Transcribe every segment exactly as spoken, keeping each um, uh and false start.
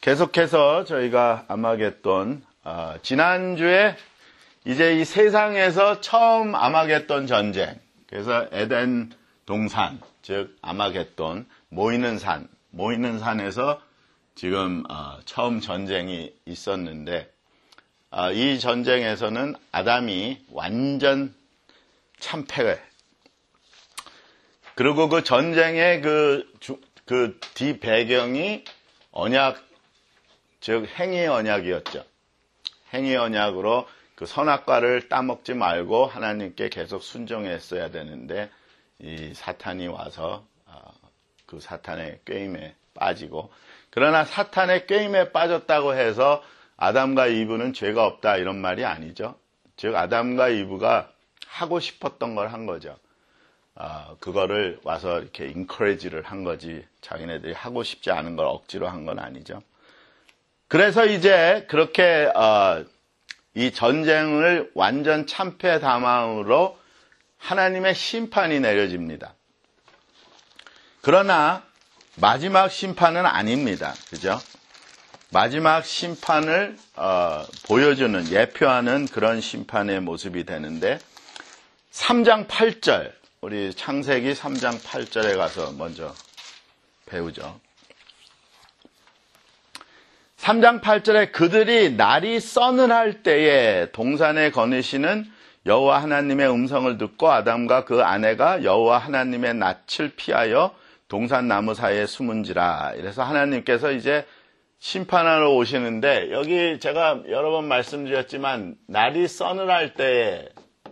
계속해서 저희가 아마겟돈, 어, 지난주에 이제 이 세상에서 처음 아마겟돈 전쟁, 그래서 에덴 동산, 즉 아마겟돈, 모이는 산, 모이는 산에서 지금 어, 처음 전쟁이 있었는데, 어, 이 전쟁에서는 아담이 완전 참패. 그리고 그 전쟁의 그, 그 뒤 배경이 언약, 즉 행위 언약이었죠. 행위 언약으로 그 선악과를 따먹지 말고 하나님께 계속 순종했어야 되는데, 이 사탄이 와서 그 사탄의 꾀임에 빠지고, 그러나 사탄의 꾀임에 빠졌다고 해서 아담과 이브는 죄가 없다 이런 말이 아니죠. 즉 아담과 이브가 하고 싶었던 걸 한 거죠. 어, 그거를 와서 이렇게 인커리지를 한 거지, 자기네들이 하고 싶지 않은 걸 억지로 한 건 아니죠. 그래서 이제 그렇게 어, 이 전쟁을 완전 참패 담음으로 하나님의 심판이 내려집니다. 그러나 마지막 심판은 아닙니다. 그죠? 마지막 심판을 어, 보여주는, 예표하는 그런 심판의 모습이 되는데, 삼 장 팔 절, 우리 창세기 삼 장 팔 절에 가서 먼저 배우죠. 삼 장 팔 절에 그들이 날이 서늘할 때에 동산에 거느시는 여호와 하나님의 음성을 듣고 아담과 그 아내가 여호와 하나님의 낯을 피하여 동산 나무 사이에 숨은지라. 이래서 하나님께서 이제 심판하러 오시는데, 여기 제가 여러 번 말씀드렸지만 날이 서늘할 때에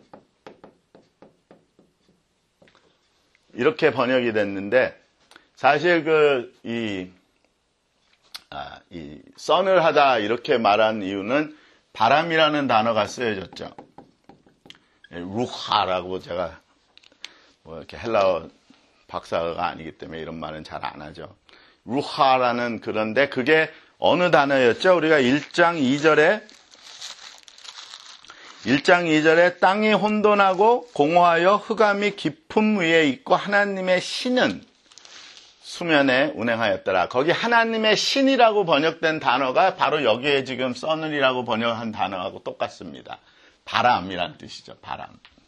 이렇게 번역이 됐는데, 사실 그 이 아, 이 서늘하다 이렇게 말한 이유는 바람이라는 단어가 쓰여졌죠. 루하라고, 제가 뭐 이렇게 헬라어 박사가 아니기 때문에 이런 말은 잘 안 하죠. 루하라는, 그런데 그게 어느 단어였죠? 우리가 일 장 이 절에 일 장 이 절에 땅이 혼돈하고 공허하여 흑암이 깊음 위에 있고 하나님의 신은 수면에 운행하였더라. 거기 하나님의 신이라고 번역된 단어가 바로 여기에 지금 서늘이라고 번역한 단어하고 똑같습니다. 바람이란 뜻이죠. 바람.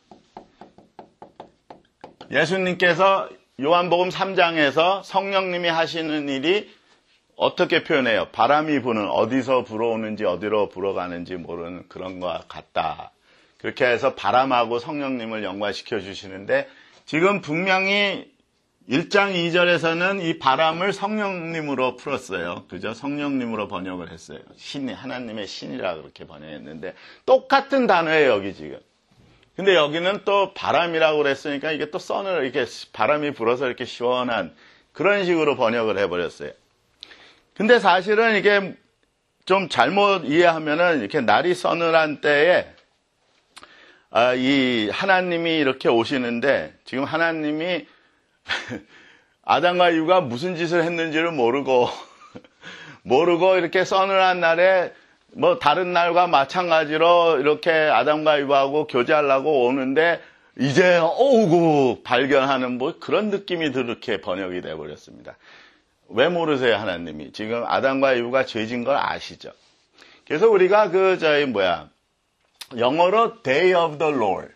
예수님께서 요한복음 삼 장에서 성령님이 하시는 일이 어떻게 표현해요? 바람이 부는, 어디서 불어오는지 어디로 불어가는지 모르는 그런 것 같다. 그렇게 해서 바람하고 성령님을 연관시켜 주시는데, 지금 분명히 일 장 이 절에서는 이 바람을 성령님으로 풀었어요. 그죠? 성령님으로 번역을 했어요. 신이, 하나님의 신이라 그렇게 번역했는데, 똑같은 단어예요, 여기 지금. 근데 여기는 또 바람이라고 그랬으니까 이게 또 서늘, 이렇게 바람이 불어서 이렇게 시원한 그런 식으로 번역을 해버렸어요. 근데 사실은 이게 좀 잘못 이해하면은, 이렇게 날이 서늘한 때에 아, 이 하나님이 이렇게 오시는데, 지금 하나님이 아담과 이브가 무슨 짓을 했는지를 모르고 모르고 이렇게 서늘한 날에 뭐 다른 날과 마찬가지로 이렇게 아담과 이브하고 교제하려고 오는데, 이제 오고 발견하는 뭐 그런 느낌이 그렇게 번역이 되어 버렸습니다. 왜 모르세요? 하나님이 지금 아담과 이브가 죄진 걸 아시죠? 그래서 우리가 그 저희 뭐야 영어로 Day of the Lord,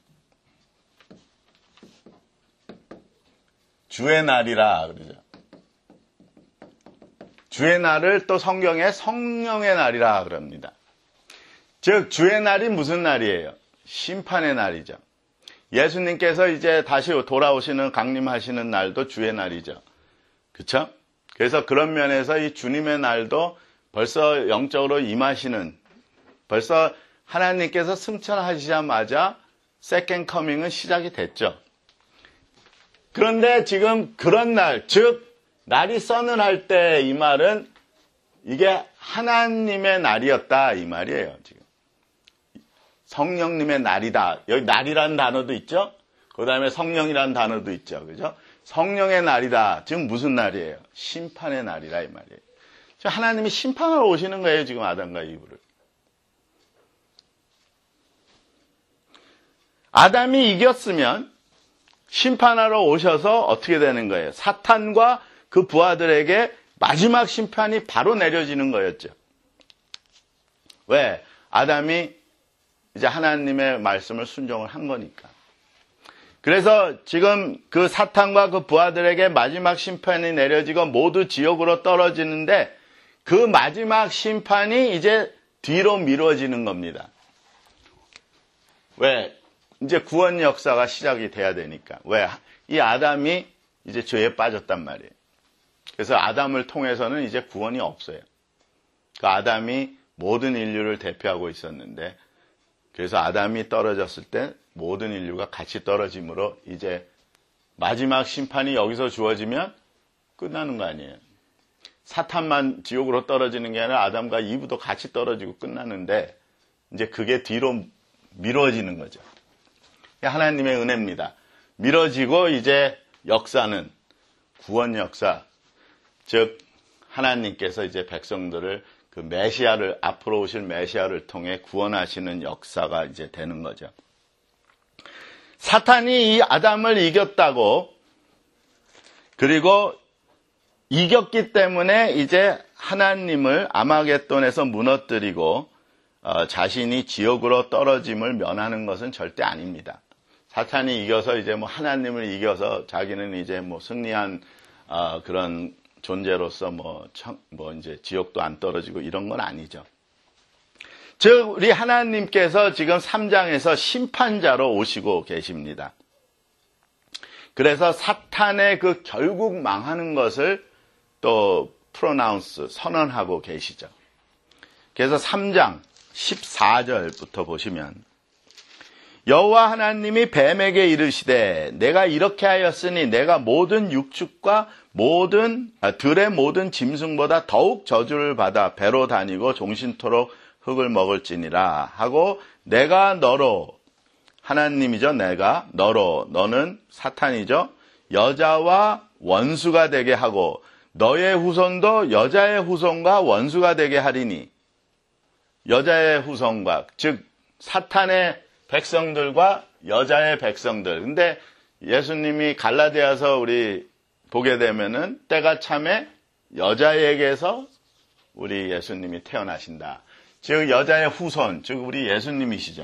주의 날이라 그러죠. 주의 날을 또 성경에 성령의 날이라 그럽니다. 즉 주의 날이 무슨 날이에요? 심판의 날이죠. 예수님께서 이제 다시 돌아오시는, 강림하시는 날도 주의 날이죠. 그렇죠? 그래서 그런 면에서 이 주님의 날도 벌써 영적으로 임하시는, 벌써 하나님께서 승천하시자마자 세컨드 커밍은 시작이 됐죠. 그런데 지금 그런 날, 즉 날이 서늘할 때, 이 말은 이게 하나님의 날이었다 이 말이에요. 지금 성령님의 날이다. 여기 날이라는 단어도 있죠. 그 다음에 성령이라는 단어도 있죠. 그죠? 성령의 날이다. 지금 무슨 날이에요? 심판의 날이라 이 말이에요. 하나님이 심판하러 오시는 거예요. 지금 아담과 이브를. 아담이 이겼으면 심판하러 오셔서 어떻게 되는 거예요? 사탄과 그 부하들에게 마지막 심판이 바로 내려지는 거였죠. 왜? 아담이 이제 하나님의 말씀을 순종을 한 거니까. 그래서 지금 그 사탄과 그 부하들에게 마지막 심판이 내려지고 모두 지옥으로 떨어지는데 그 마지막 심판이 이제 뒤로 미뤄지는 겁니다. 왜? 이제 구원 역사가 시작이 돼야 되니까. 왜? 이 아담이 이제 죄에 빠졌단 말이에요. 그래서 아담을 통해서는 이제 구원이 없어요. 그 아담이 모든 인류를 대표하고 있었는데, 그래서 아담이 떨어졌을 때 모든 인류가 같이 떨어짐으로 이제 마지막 심판이 여기서 주어지면 끝나는 거 아니에요. 사탄만 지옥으로 떨어지는 게 아니라 아담과 이브도 같이 떨어지고 끝나는데 이제 그게 뒤로 미뤄지는 거죠. 하나님의 은혜입니다. 미뤄지고 이제 역사는 구원 역사, 즉 하나님께서 이제 백성들을 그 메시아를, 앞으로 오실 메시아를 통해 구원하시는 역사가 이제 되는 거죠. 사탄이 이 아담을 이겼다고, 그리고 이겼기 때문에 이제 하나님을 아마겟돈에서 무너뜨리고 어, 자신이 지옥으로 떨어짐을 면하는 것은 절대 아닙니다. 사탄이 이겨서 이제 뭐 하나님을 이겨서 자기는 이제 뭐 승리한 어, 그런 존재로서 뭐, 청, 뭐 이제 지옥도 안 떨어지고 이런 건 아니죠. 즉 우리 하나님께서 지금 삼 장에서 심판자로 오시고 계십니다. 그래서 사탄의 그 결국 망하는 것을 또 프로나운스, 선언하고 계시죠. 그래서 삼 장 십사 절부터 보시면 여호와 하나님이 뱀에게 이르시되 내가 이렇게 하였으니 내가 모든 육축과 모든 아, 들의 모든 짐승보다 더욱 저주를 받아 배로 다니고 종신토록 흙을 먹을지니라 하고 내가 너로, 하나님이죠, 내가 너로, 너는 사탄이죠, 여자와 원수가 되게 하고 너의 후손도 여자의 후손과 원수가 되게 하리니, 여자의 후손과, 즉 사탄의 백성들과 여자의 백성들. 근데 예수님이 갈라디아서 우리 보게 되면은 때가 참에 여자에게서 우리 예수님이 태어나신다. 즉 여자의 후손, 즉 우리 예수님이시죠.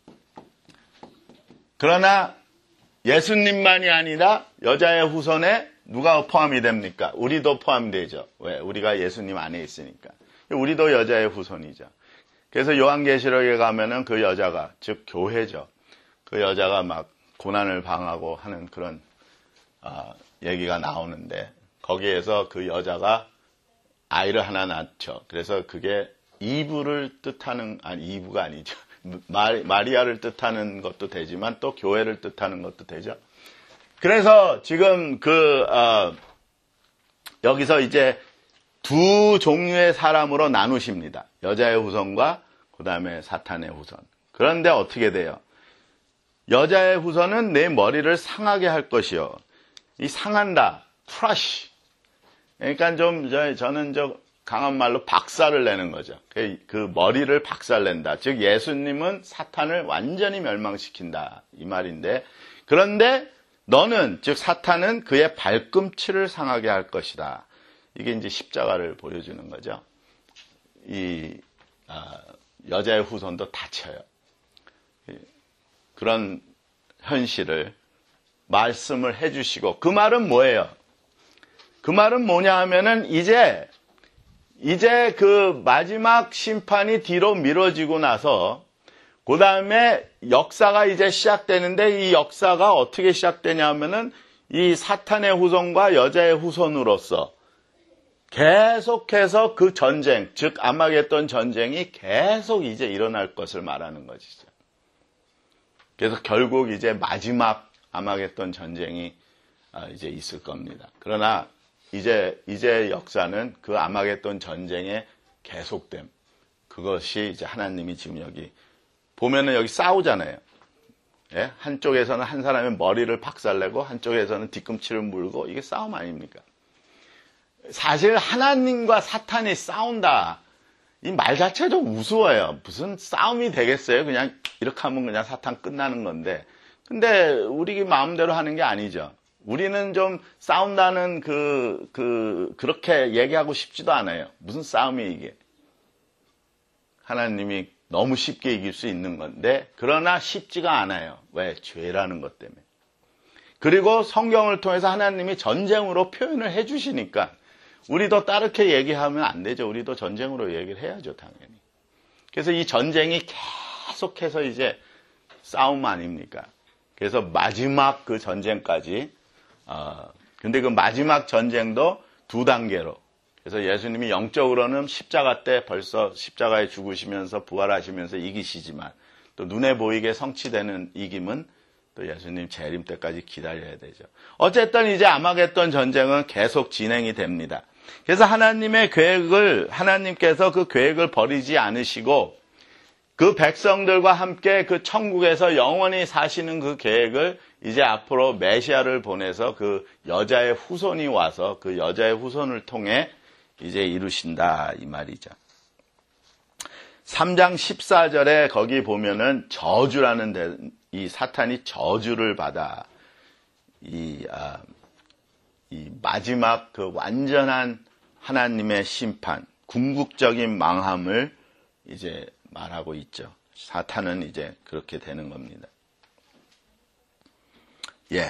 그러나 예수님만이 아니라 여자의 후손에 누가 포함이 됩니까? 우리도 포함되죠. 왜? 우리가 예수님 안에 있으니까. 우리도 여자의 후손이죠. 그래서 요한계시록에 가면은 그 여자가, 즉 교회죠. 그 여자가 막 고난을 당하고 하는 그런 어, 얘기가 나오는데 거기에서 그 여자가 아이를 하나 낳죠. 그래서 그게 이브를 뜻하는, 아니 이브가 아니죠. 마리, 마리아를 뜻하는 것도 되지만 또 교회를 뜻하는 것도 되죠. 그래서 지금 그 어, 여기서 이제 두 종류의 사람으로 나누십니다. 여자의 후손과 그 다음에 사탄의 후손. 그런데 어떻게 돼요? 여자의 후손은 내 머리를 상하게 할 것이요. 이 상한다, crush. 그러니까 좀 저, 저는 저 강한 말로 박살을 내는 거죠. 그, 그 머리를 박살낸다. 즉 예수님은 사탄을 완전히 멸망시킨다 이 말인데, 그런데 너는, 즉 사탄은 그의 발꿈치를 상하게 할 것이다. 이게 이제 십자가를 보여주는 거죠. 이 아, 여자의 후손도 다쳐요. 그런 현실을 말씀을 해주시고, 그 말은 뭐예요? 그 말은 뭐냐 하면은 이제 이제 그 마지막 심판이 뒤로 미뤄지고 나서 그 다음에 역사가 이제 시작되는데, 이 역사가 어떻게 시작되냐 하면은 이 사탄의 후손과 여자의 후손으로서 계속해서 그 전쟁, 즉 아마겟돈 전쟁이 계속 이제 일어날 것을 말하는 것이죠. 그래서 결국 이제 마지막 아마겟돈 전쟁이 이제 있을 겁니다. 그러나 이제 이제 역사는 그 아마겟돈 전쟁의 계속됨, 그것이 이제 하나님이 지금 여기 보면은 여기 싸우잖아요. 예? 한쪽에서는 한 사람의 머리를 박살내고 한쪽에서는 뒤꿈치를 물고, 이게 싸움 아닙니까? 사실 하나님과 사탄이 싸운다, 이 말 자체가 좀 우스워요. 무슨 싸움이 되겠어요? 그냥 이렇게 하면 그냥 사탄 끝나는 건데, 근데 우리 마음대로 하는 게 아니죠. 우리는 좀 싸운다는 그, 그, 그렇게 얘기하고 싶지도 않아요. 무슨 싸움이 이게. 하나님이 너무 쉽게 이길 수 있는 건데, 그러나 쉽지가 않아요. 왜? 죄라는 것 때문에. 그리고 성경을 통해서 하나님이 전쟁으로 표현을 해 주시니까, 우리도 따르게 얘기하면 안 되죠. 우리도 전쟁으로 얘기를 해야죠, 당연히. 그래서 이 전쟁이 계속해서 이제 싸움 아닙니까? 그래서 마지막 그 전쟁까지, 어, 근데 그 마지막 전쟁도 두 단계로. 그래서 예수님이 영적으로는 십자가 때 벌써 십자가에 죽으시면서 부활하시면서 이기시지만 또 눈에 보이게 성취되는 이김은 또 예수님 재림 때까지 기다려야 되죠. 어쨌든 이제 아마겟돈 전쟁은 계속 진행이 됩니다. 그래서 하나님의 계획을, 하나님께서 그 계획을 버리지 않으시고 그 백성들과 함께 그 천국에서 영원히 사시는 그 계획을 이제 앞으로 메시아를 보내서 그 여자의 후손이 와서 그 여자의 후손을 통해 이제 이루신다 이 말이죠. 삼 장 십사 절에 거기 보면은 저주라는 데, 이 사탄이 저주를 받아 이, 아, 이 마지막 그 완전한 하나님의 심판, 궁극적인 망함을 이제 말하고 있죠. 사탄은 이제 그렇게 되는 겁니다. 예.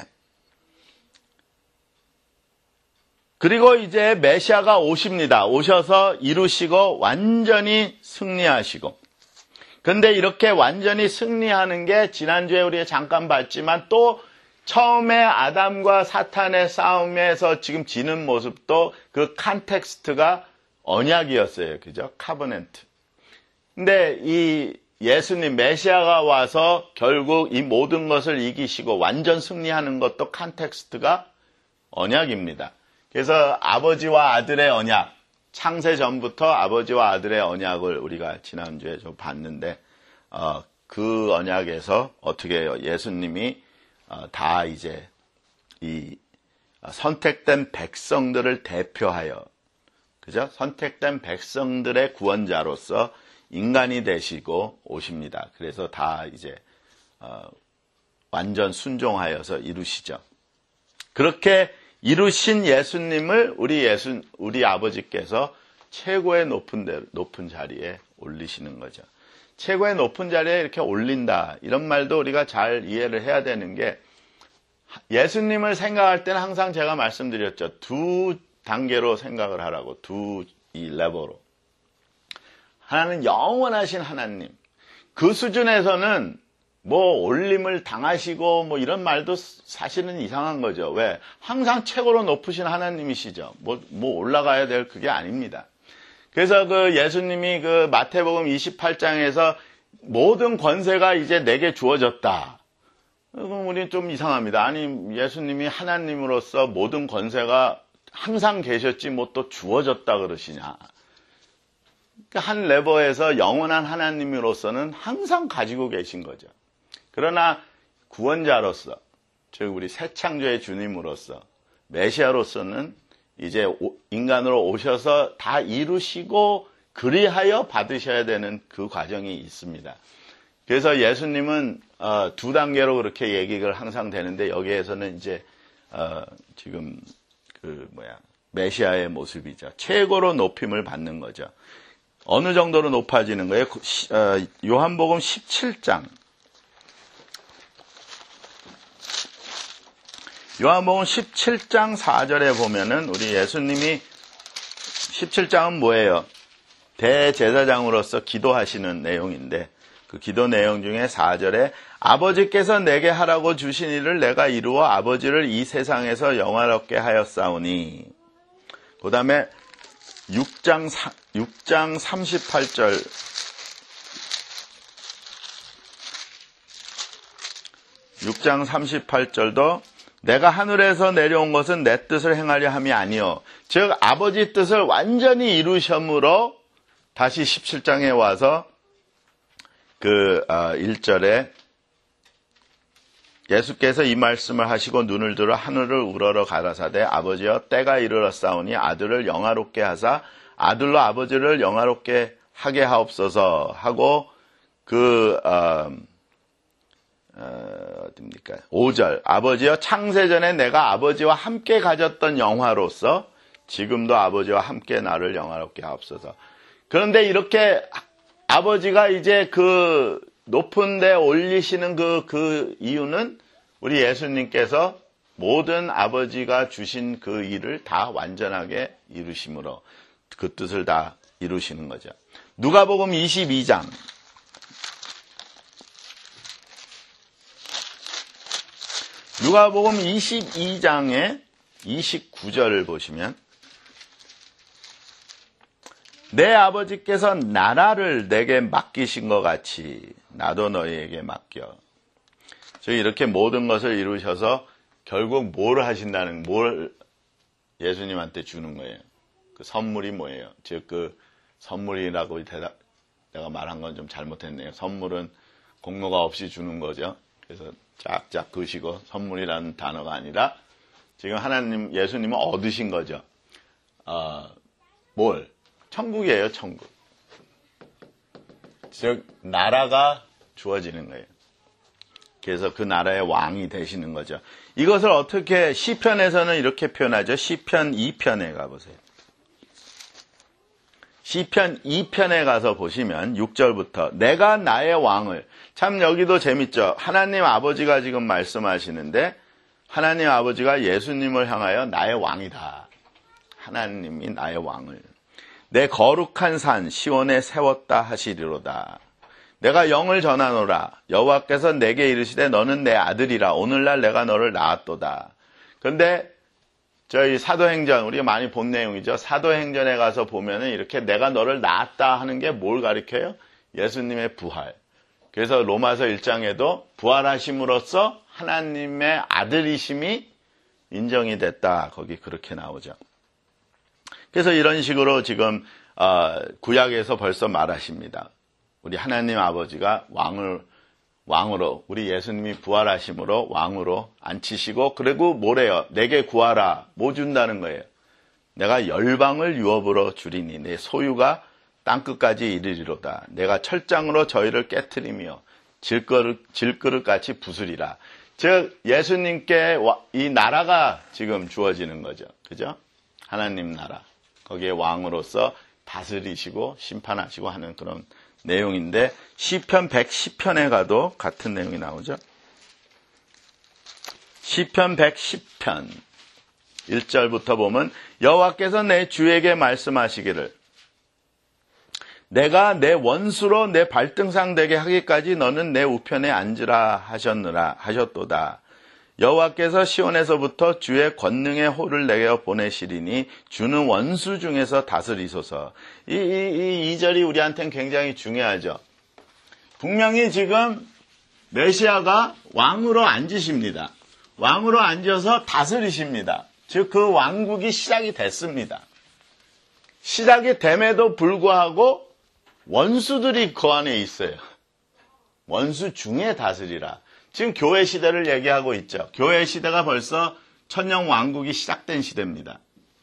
그리고 이제 메시아가 오십니다. 오셔서 이루시고 완전히 승리하시고. 근데 이렇게 완전히 승리하는 게 지난주에 우리가 잠깐 봤지만 또 처음에 아담과 사탄의 싸움에서 지금 지는 모습도 그 컨텍스트가 언약이었어요. 그죠? 카버넨트. 근데 이 예수님 메시아가 와서 결국 이 모든 것을 이기시고 완전 승리하는 것도 컨텍스트가 언약입니다. 그래서 아버지와 아들의 언약, 창세 전부터 아버지와 아들의 언약을 우리가 지난주에 좀 봤는데 어, 그 언약에서 어떻게 해요? 예수님이 어, 다 이제 이 선택된 백성들을 대표하여, 그죠? 선택된 백성들의 구원자로서 인간이 되시고 오십니다. 그래서 다 이제 어, 완전 순종하여서 이루시죠. 그렇게 이루신 예수님을 우리 예수 우리 아버지께서 최고의 높은 데, 높은 자리에 올리시는 거죠. 최고의 높은 자리에 이렇게 올린다. 이런 말도 우리가 잘 이해를 해야 되는 게, 예수님을 생각할 때는 항상 제가 말씀드렸죠. 두 단계로 생각을 하라고. 두 이 레벨로. 하나는 영원하신 하나님. 그 수준에서는 뭐 올림을 당하시고 뭐 이런 말도 사실은 이상한 거죠. 왜? 항상 최고로 높으신 하나님이시죠. 뭐, 뭐 올라가야 될 그게 아닙니다. 그래서 그 예수님이 그 마태복음 이십팔 장에서 모든 권세가 이제 내게 주어졌다. 그럼 우리 좀 이상합니다. 아니, 예수님이 하나님으로서 모든 권세가 항상 계셨지 뭐 또 주어졌다 그러시냐. 한 레버에서 영원한 하나님으로서는 항상 가지고 계신 거죠. 그러나 구원자로서, 즉 우리 새 창조의 주님으로서, 메시아로서는 이제 인간으로 오셔서 다 이루시고 그리하여 받으셔야 되는 그 과정이 있습니다. 그래서 예수님은 어, 두 단계로 그렇게 얘기가 항상 되는데, 여기에서는 이제 어, 지금 그 뭐야 메시아의 모습이죠. 최고로 높임을 받는 거죠. 어느 정도로 높아지는 거예요? 어, 요한복음 십칠 장. 요한복음 십칠 장 사 절에 보면은 우리 예수님이 십칠 장은 뭐예요? 대제사장으로서 기도하시는 내용인데, 그 기도 내용 중에 사 절에 아버지께서 내게 하라고 주신 일을 내가 이루어 아버지를 이 세상에서 영화롭게 하였사오니. 그 다음에 육 장, 육 장 삼십팔 절. 육 장 삼십팔 절도 내가 하늘에서 내려온 것은 내 뜻을 행하려 함이 아니요. 즉 아버지 뜻을 완전히 이루심으로 다시 십칠 장에 와서 그 일 절에 예수께서 이 말씀을 하시고 눈을 들어 하늘을 우러러 가라사대 아버지여 때가 이르렀사오니 아들을 영화롭게 하사 아들로 아버지를 영화롭게 하게 하옵소서 하고 그 어, 어, 어딥니까? 오 절. 아버지여 창세전에 내가 아버지와 함께 가졌던 영화로서 지금도 아버지와 함께 나를 영화롭게 하옵소서. 그런데 이렇게 아버지가 이제 그 높은 데 올리시는 그, 그 이유는 우리 예수님께서 모든 아버지가 주신 그 일을 다 완전하게 이루심으로 그 뜻을 다 이루시는 거죠. 누가복음 이십이 장. 누가복음 이십이 장의 이십구 절을 보시면 내 아버지께서 나라를 내게 맡기신 것 같이 나도 너희에게 맡겨. 저희 이렇게 모든 것을 이루셔서 결국 뭘 하신다는, 뭘 예수님한테 주는 거예요. 그 선물이 뭐예요? 즉, 그 선물이라고 대답, 내가 말한 건 좀 잘못했네요. 선물은 공로가 없이 주는 거죠. 그래서 쫙쫙 그시고 선물이라는 단어가 아니라 지금 하나님, 예수님은 얻으신 거죠. 어, 뭘? 천국이에요, 천국. 즉, 나라가 주어지는 거예요. 그래서 그 나라의 왕이 되시는 거죠. 이것을 어떻게 시편에서는 이렇게 표현하죠. 시편 이 편에 가보세요. 시편 이 편에 가서 보시면 육 절부터 내가 나의 왕을, 참 여기도 재밌죠. 하나님 아버지가 지금 말씀하시는데 하나님 아버지가 예수님을 향하여 나의 왕이다. 하나님이 나의 왕을 내 거룩한 산 시온에 세웠다 하시리로다. 내가 영을 전하노라. 여호와께서 내게 이르시되 너는 내 아들이라. 오늘날 내가 너를 낳았도다. 그런데 저희 사도행전, 우리가 많이 본 내용이죠. 사도행전에 가서 보면은 이렇게 내가 너를 낳았다 하는 게 뭘 가리켜요? 예수님의 부활. 그래서 로마서 일 장에도 부활하심으로써 하나님의 아들이심이 인정이 됐다. 거기 그렇게 나오죠. 그래서 이런 식으로 지금 구약에서 벌써 말하십니다. 우리 하나님 아버지가 왕을, 왕으로, 우리 예수님이 부활하심으로 왕으로 앉히시고, 그리고 뭐래요? 내게 구하라. 뭐 준다는 거예요? 내가 열방을 유업으로 주리니 내 소유가 땅끝까지 이르리로다. 내가 철장으로 저희를 깨트리며 질그릇, 질그릇같이 부수리라. 즉 예수님께 이 나라가 지금 주어지는 거죠. 그죠? 하나님 나라. 거기에 왕으로서 다스리시고 심판하시고 하는 그런 내용인데 시편 백십 편에 가도 같은 내용이 나오죠. 시편 백십 편 일 절부터 보면 여호와께서 내 주에게 말씀하시기를 내가 내 원수로 내 발등상 되게 하기까지 너는 내 우편에 앉으라 하셨느라 하셨도다. 여호와께서 시온에서부터 주의 권능의 호를 내게 보내시리니 주는 원수 중에서 다스리소서. 이, 이, 이, 이 절이 우리한테는 굉장히 중요하죠. 분명히 지금 메시아가 왕으로 앉으십니다. 왕으로 앉아서 다스리십니다. 즉 그 왕국이 시작이 됐습니다. 시작이 됨에도 불구하고 원수들이 그 안에 있어요. 원수 중에 다스리라. 지금 교회 시대를 얘기하고 있죠. 교회 시대가 벌써 천년 왕국이 시작된 시대입니다.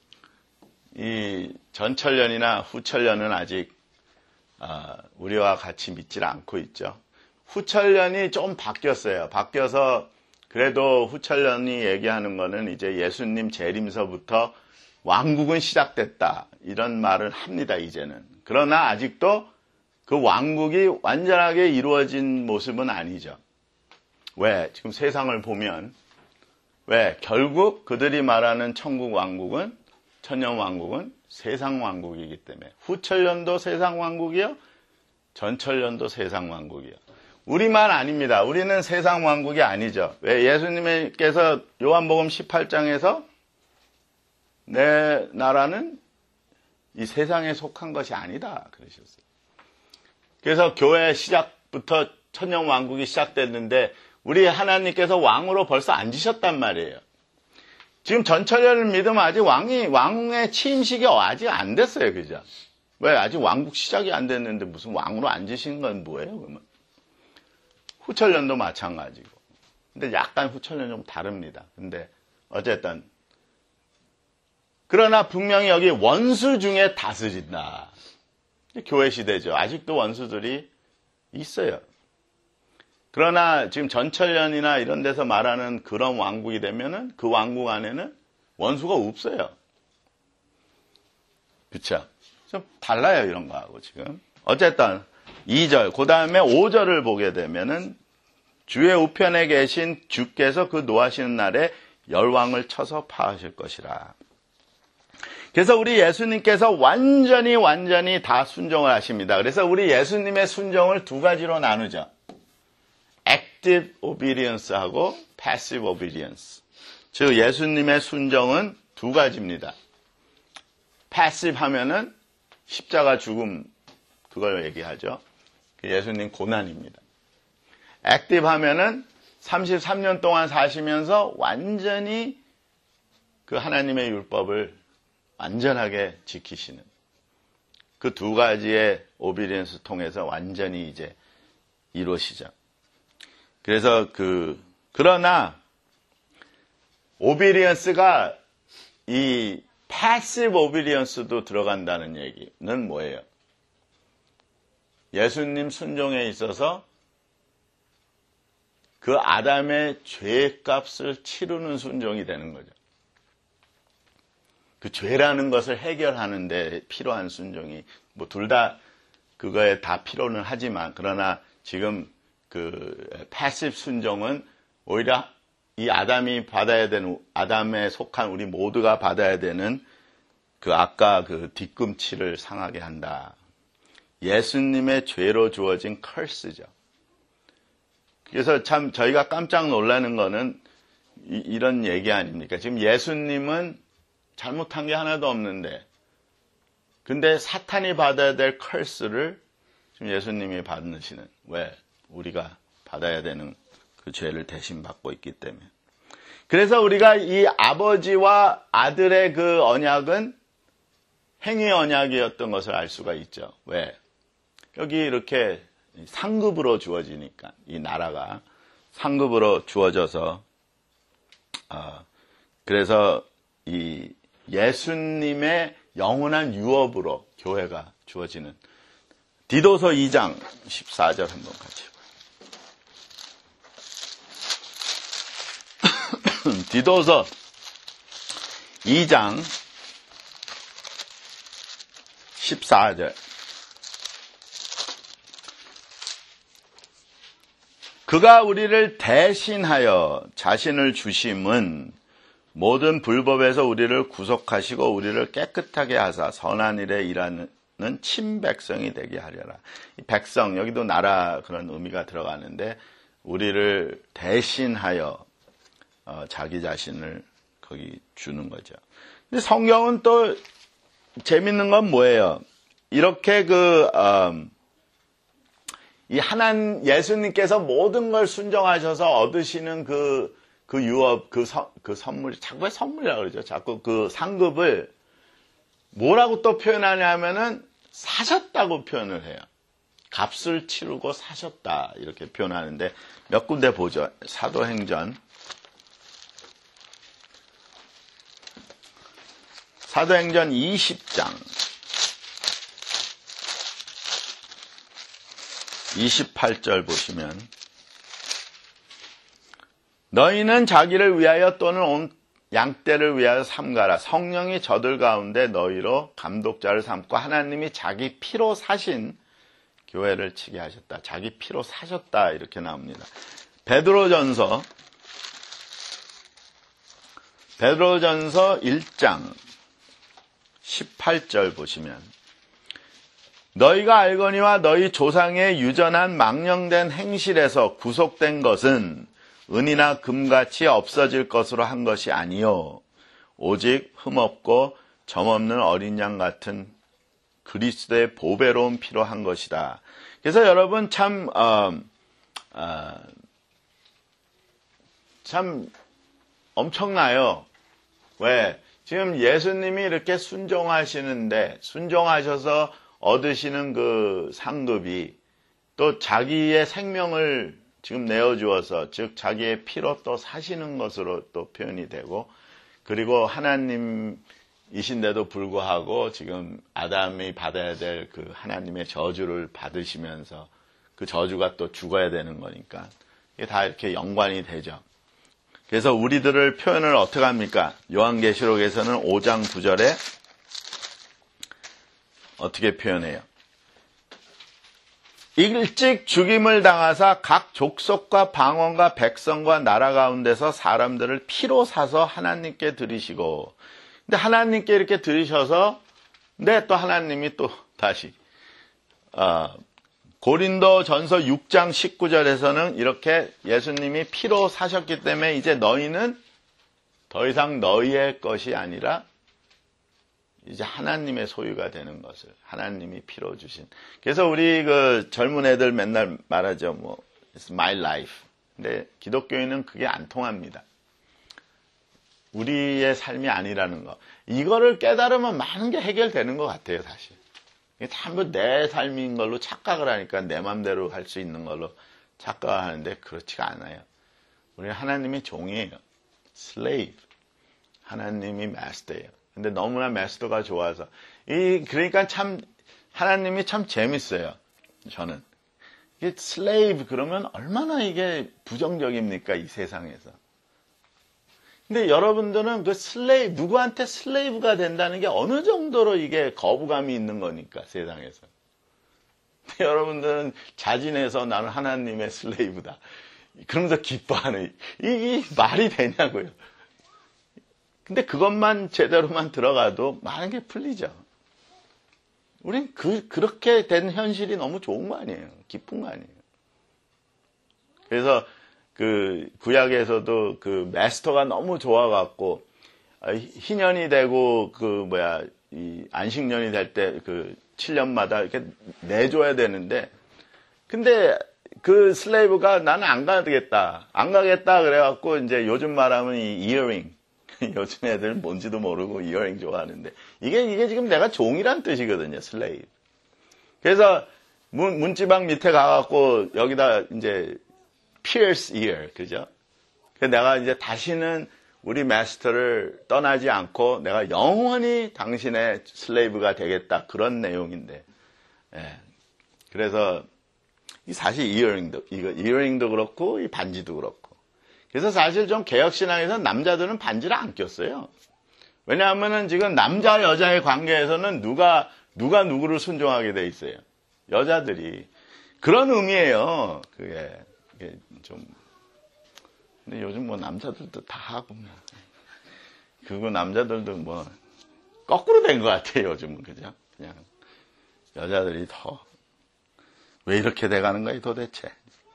이 전천년이나 후천년은 아직 우리와 같이 믿질 않고 있죠. 후천년이 좀 바뀌었어요. 바뀌어서 그래도 후천년이 얘기하는 거는 이제 예수님 재림서부터 왕국은 시작됐다. 이런 말을 합니다, 이제는. 그러나 아직도 그 왕국이 완전하게 이루어진 모습은 아니죠. 왜? 지금 세상을 보면 왜? 결국 그들이 말하는 천국 왕국은 천년 왕국은 세상 왕국이기 때문에 후천년도 세상 왕국이요. 전천년도 세상 왕국이요. 우리만 아닙니다. 우리는 세상 왕국이 아니죠. 왜? 예수님께서 요한복음 십팔 장에서 내 나라는 이 세상에 속한 것이 아니다 그러셨어요. 그래서 교회 시작부터 천년 왕국이 시작됐는데 우리 하나님께서 왕으로 벌써 앉으셨단 말이에요. 지금 전천년을 믿으면 아직 왕이, 왕의 취임식이 아직 안 됐어요. 그죠? 왜? 아직 왕국 시작이 안 됐는데 무슨 왕으로 앉으신 건 뭐예요, 그러면? 후천년도 마찬가지고. 근데 약간 후천년 좀 다릅니다. 근데 어쨌든. 그러나 분명히 여기 원수 중에 다스린다. 교회 시대죠. 아직도 원수들이 있어요. 그러나 지금 전철련이나 이런 데서 말하는 그런 왕국이 되면은 그 왕국 안에는 원수가 없어요. 그쵸? 좀 달라요, 이런 거하고 지금. 어쨌든 이 절, 그 다음에 오 절을 보게 되면은 주의 우편에 계신 주께서 그 노하시는 날에 열왕을 쳐서 파하실 것이라. 그래서 우리 예수님께서 완전히 완전히 다 순종을 하십니다. 그래서 우리 예수님의 순종을 두 가지로 나누죠. Active Obedience하고 Passive Obedience. 즉 예수님의 순종은 두 가지입니다. Passive 하면은 십자가 죽음, 그걸 얘기하죠. 예수님 고난입니다. Active 하면은 삼십삼 년 동안 사시면서 완전히 그 하나님의 율법을 완전하게 지키시는 그 두 가지의 오비디언스 통해서 완전히 이제 이루어지죠. 그래서 그 그러나 오비디언스가 이 패시브 오비디언스도 들어간다는 얘기는 뭐예요? 예수님 순종에 있어서 그 아담의 죄값을 치르는 순종이 되는 거죠. 그 죄라는 것을 해결하는 데 필요한 순종이 뭐 둘 다 그거에 다 필요는 하지만 그러나 지금 그 패시브 순종은 오히려 이 아담이 받아야 되는 아담에 속한 우리 모두가 받아야 되는 그 아까 그 뒤꿈치를 상하게 한다. 예수님의 죄로 주어진 curse죠. 그래서 참 저희가 깜짝 놀라는 거는 이, 이런 얘기 아닙니까? 지금 예수님은 잘못한 게 하나도 없는데 근데 사탄이 받아야 될 curse를 지금 예수님이 받으시는 왜? 우리가 받아야 되는 그 죄를 대신 받고 있기 때문에. 그래서 우리가 이 아버지와 아들의 그 언약은 행위 언약이었던 것을 알 수가 있죠. 왜? 여기 이렇게 상급으로 주어지니까 이 나라가 상급으로 주어져서 어, 그래서 이 예수님의 영원한 유업으로 교회가 주어지는 디도서 이 장 십사 절 한번 같이 봐요. 디도서 이 장 십사 절 그가 우리를 대신하여 자신을 주심은 모든 불법에서 우리를 구속하시고 우리를 깨끗하게 하사 선한 일에 일하는 친백성이 되게 하려라. 이 백성, 여기도 나라 그런 의미가 들어가는데 우리를 대신하여 어, 자기 자신을 거기 주는 거죠. 근데 성경은 또 재밌는 건 뭐예요? 이렇게 그 어, 이 하나님 예수님께서 모든 걸 순종하셔서 얻으시는 그, 그 유업, 그, 서, 그 선물, 자꾸 왜 선물이라고 그러죠? 자꾸 그 상급을 뭐라고 또 표현하냐면은 사셨다고 표현을 해요. 값을 치르고 사셨다. 이렇게 표현하는데 몇 군데 보죠. 사도행전. 사도행전 이십 장. 이십팔 절 보시면 너희는 자기를 위하여 또는 온 양떼를 위하여 삼가라. 성령이 저들 가운데 너희로 감독자를 삼고 하나님이 자기 피로 사신 교회를 치게 하셨다. 자기 피로 사셨다. 이렇게 나옵니다. 베드로전서 베드로전서 일 장 십팔 절 보시면 너희가 알거니와 너희 조상의 유전한 망령된 행실에서 구속된 것은 은이나 금같이 없어질 것으로 한 것이 아니요 오직 흠없고 점없는 어린 양 같은 그리스도의 보배로운 피로 한 것이다. 그래서 여러분 참 어, 어, 참 엄청나요. 왜? 지금 예수님이 이렇게 순종하시는데 순종하셔서 얻으시는 그 상급이 또 자기의 생명을 지금 내어주어서 즉 자기의 피로 또 사시는 것으로 또 표현이 되고 그리고 하나님이신데도 불구하고 지금 아담이 받아야 될 그 하나님의 저주를 받으시면서 그 저주가 또 죽어야 되는 거니까 이게 다 이렇게 연관이 되죠. 그래서 우리들을 표현을 어떻게 합니까? 요한계시록에서는 오 장 구 절에 어떻게 표현해요? 일찍 죽임을 당하사 각 족속과 방언과 백성과 나라 가운데서 사람들을 피로 사서 하나님께 드리시고, 근데 하나님께 이렇게 드리셔서, 근데 또 하나님이 또 다시 어, 고린도 전서 육 장 십구 절에서는 이렇게 예수님이 피로 사셨기 때문에 이제 너희는 더 이상 너희의 것이 아니라 이제 하나님의 소유가 되는 것을 하나님이 피로 주신. 그래서 우리 그 젊은 애들 맨날 말하죠. 뭐 It's my life. 근데 기독교인은 그게 안 통합니다. 우리의 삶이 아니라는 거. 이거를 깨달으면 많은 게 해결되는 것 같아요, 사실. 이게 전부 내 삶인 걸로 착각을 하니까 내 맘대로 할 수 있는 걸로 착각하는데 그렇지가 않아요. 우리 하나님의 종이에요. slave. 하나님이 master예요. 근데 너무나 마스터가 좋아서 이 그러니까 참 하나님이 참 재밌어요. 저는 이게 슬레이브 그러면 얼마나 이게 부정적입니까 이 세상에서. 근데 여러분들은 그 슬레이브 누구한테 슬레이브가 된다는 게 어느 정도로 이게 거부감이 있는 거니까 세상에서. 근데 여러분들은 자진해서 나는 하나님의 슬레이브다. 그러면서 기뻐하는 이, 이 말이 되냐고요. 근데 그것만 제대로만 들어가도 많은 게 풀리죠. 우린 그, 그렇게 된 현실이 너무 좋은 거 아니에요. 기쁜 거 아니에요. 그래서 그 구약에서도 그 마스터가 너무 좋아갖고, 희년이 되고 그 뭐야, 이 안식년이 될 때 그 칠 년마다 이렇게 내줘야 되는데, 근데 그 슬레이브가 나는 안 가겠다. 안 가겠다. 그래갖고 이제 요즘 말하면 이 이어링. 요즘 애들 뭔지도 모르고 이어링 좋아하는데 이게 이게 지금 내가 종이란 뜻이거든요. 슬레이브. 그래서 문, 문지방 밑에 가갖고 여기다 이제 pierce ear 그죠? 그래서 내가 이제 다시는 우리 마스터를 떠나지 않고 내가 영원히 당신의 슬레이브가 되겠다 그런 내용인데. 예. 그래서 이 사실 이어링도 이거 이어링도 그렇고 이 반지도 그렇고. 그래서 사실 좀 개혁신앙에서 남자들은 반지를 안 꼈어요. 왜냐하면은 지금 남자 여자의 관계에서는 누가 누가 누구를 순종하게 돼 있어요. 여자들이 그런 의미예요. 그게, 그게 좀. 근데 요즘 뭐 남자들도 다 하고 그리고 남자들도 뭐 거꾸로 된 것 같아요. 요즘은 그죠? 그냥 여자들이 더 왜 이렇게 돼가는 거예요 도대체?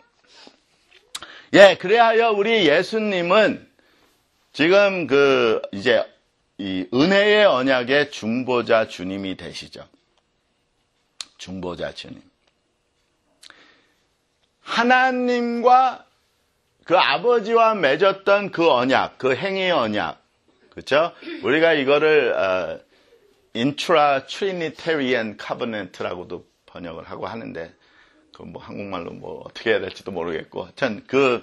예, 그래하여 우리 예수님은 지금 그 이제 이 은혜의 언약의 중보자 주님이 되시죠. 중보자 주님. 하나님과 그 아버지와 맺었던 그 언약, 그 행위의 언약, 그렇죠? 우리가 이거를 어, intra trinitarian covenant라고도 번역을 하고 하는데. 그 뭐 한국말로 뭐 어떻게 해야 될지도 모르겠고, 하여튼 그,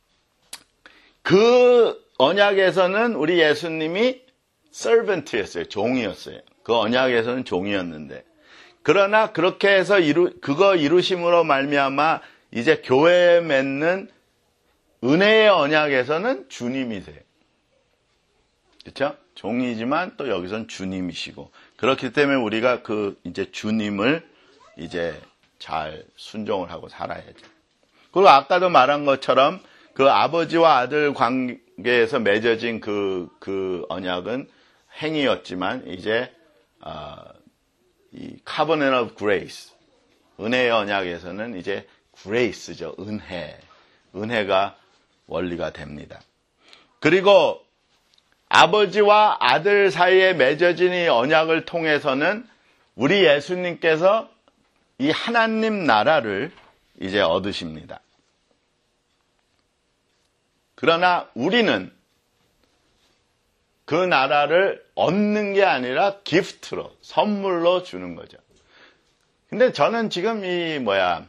그 언약에서는 우리 예수님이 servant였어요. 종이었어요. 그 언약에서는 종이었는데. 그러나 그렇게 해서 이루, 그거 이루심으로 말미암아 이제 교회에 맺는 은혜의 언약에서는 주님이세요. 그렇죠? 종이지만 또 여기선 주님이시고. 그렇기 때문에 우리가 그 이제 주님을 이제 잘 순종을 하고 살아야죠. 그리고 아까도 말한 것처럼 그 아버지와 아들 관계에서 맺어진 그, 그 언약은 행위였지만 이제 어, 이 covenant of grace, 은혜의 언약에서는 이제 grace죠. 은혜. 은혜가 원리가 됩니다. 그리고 아버지와 아들 사이에 맺어진 이 언약을 통해서는 우리 예수님께서 이 하나님 나라를 이제 얻으십니다. 그러나 우리는 그 나라를 얻는 게 아니라 기프트로, 선물로 주는 거죠. 근데 저는 지금 이 뭐야,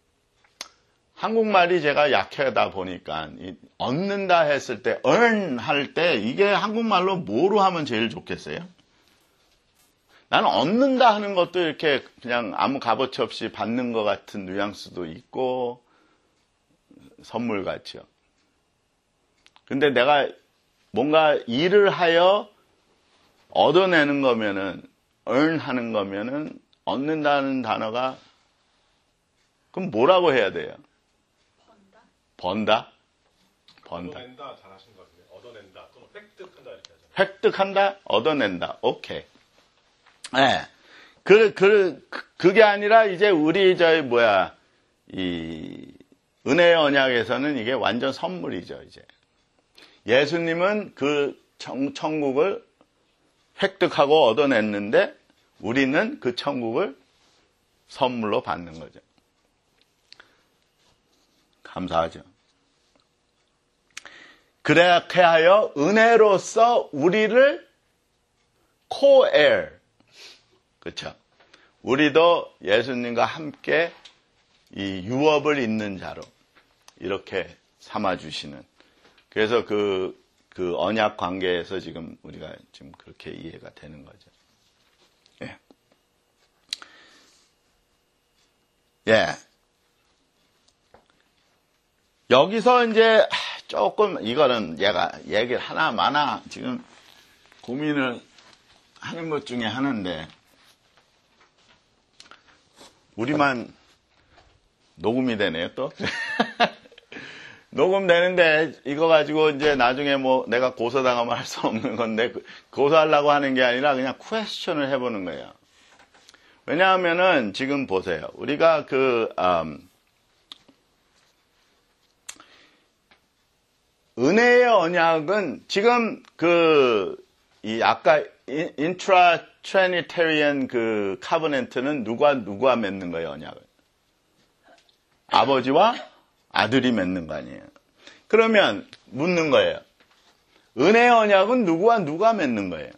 한국말이 제가 약하다 보니까 이 얻는다 했을 때, earn 할 때 이게 한국말로 뭐로 하면 제일 좋겠어요? 나는 얻는다 하는 것도 이렇게 그냥 아무 값어치 없이 받는 것 같은 뉘앙스도 있고, 선물 같죠. 근데 내가 뭔가 일을 하여 얻어내는 거면은, earn 하는 거면은, 얻는다는 단어가, 그럼 뭐라고 해야 돼요? 번다? 번다? 번다. 얻어낸다, 잘하신 것 같은데. 얻어낸다, 또는 획득한다, 이렇게 하죠. 획득한다? 얻어낸다. 오케이. 예. 그, 그, 그게 아니라 이제 우리, 저희, 뭐야, 이, 은혜의 언약에서는 이게 완전 선물이죠, 이제. 예수님은 그 청, 천국을 획득하고 얻어냈는데, 우리는 그 천국을 선물로 받는 거죠. 감사하죠. 그렇게 하여 은혜로서 우리를 co-heir, 그렇죠? 우리도 예수님과 함께 이 유업을 잇는 자로 이렇게 삼아주시는. 그래서 그, 그 언약 관계에서 지금 우리가 지금 그렇게 이해가 되는 거죠. 예. 예. 여기서 이제 조금 이거는 얘가 얘기를 하나마나 지금 고민을 하는 것 중에 하나인데, 우리만 녹음이 되네요, 또. 녹음되는데, 이거 가지고 이제 나중에 뭐 내가 고소당하면 할 수 없는 건데, 고소하려고 하는 게 아니라 그냥 퀘스천을 해보는 거예요. 왜냐하면은 지금 보세요. 우리가 그, 음, 은혜의 언약은 지금 그, 이 아까 인트라 트리니테리언 그 카버넨트는 누가 누가 맺는 거예요, 언약을? 아버지와 아들이 맺는 거 아니에요. 그러면 묻는 거예요. 은혜의 언약은 누구와 누가 맺는 거예요?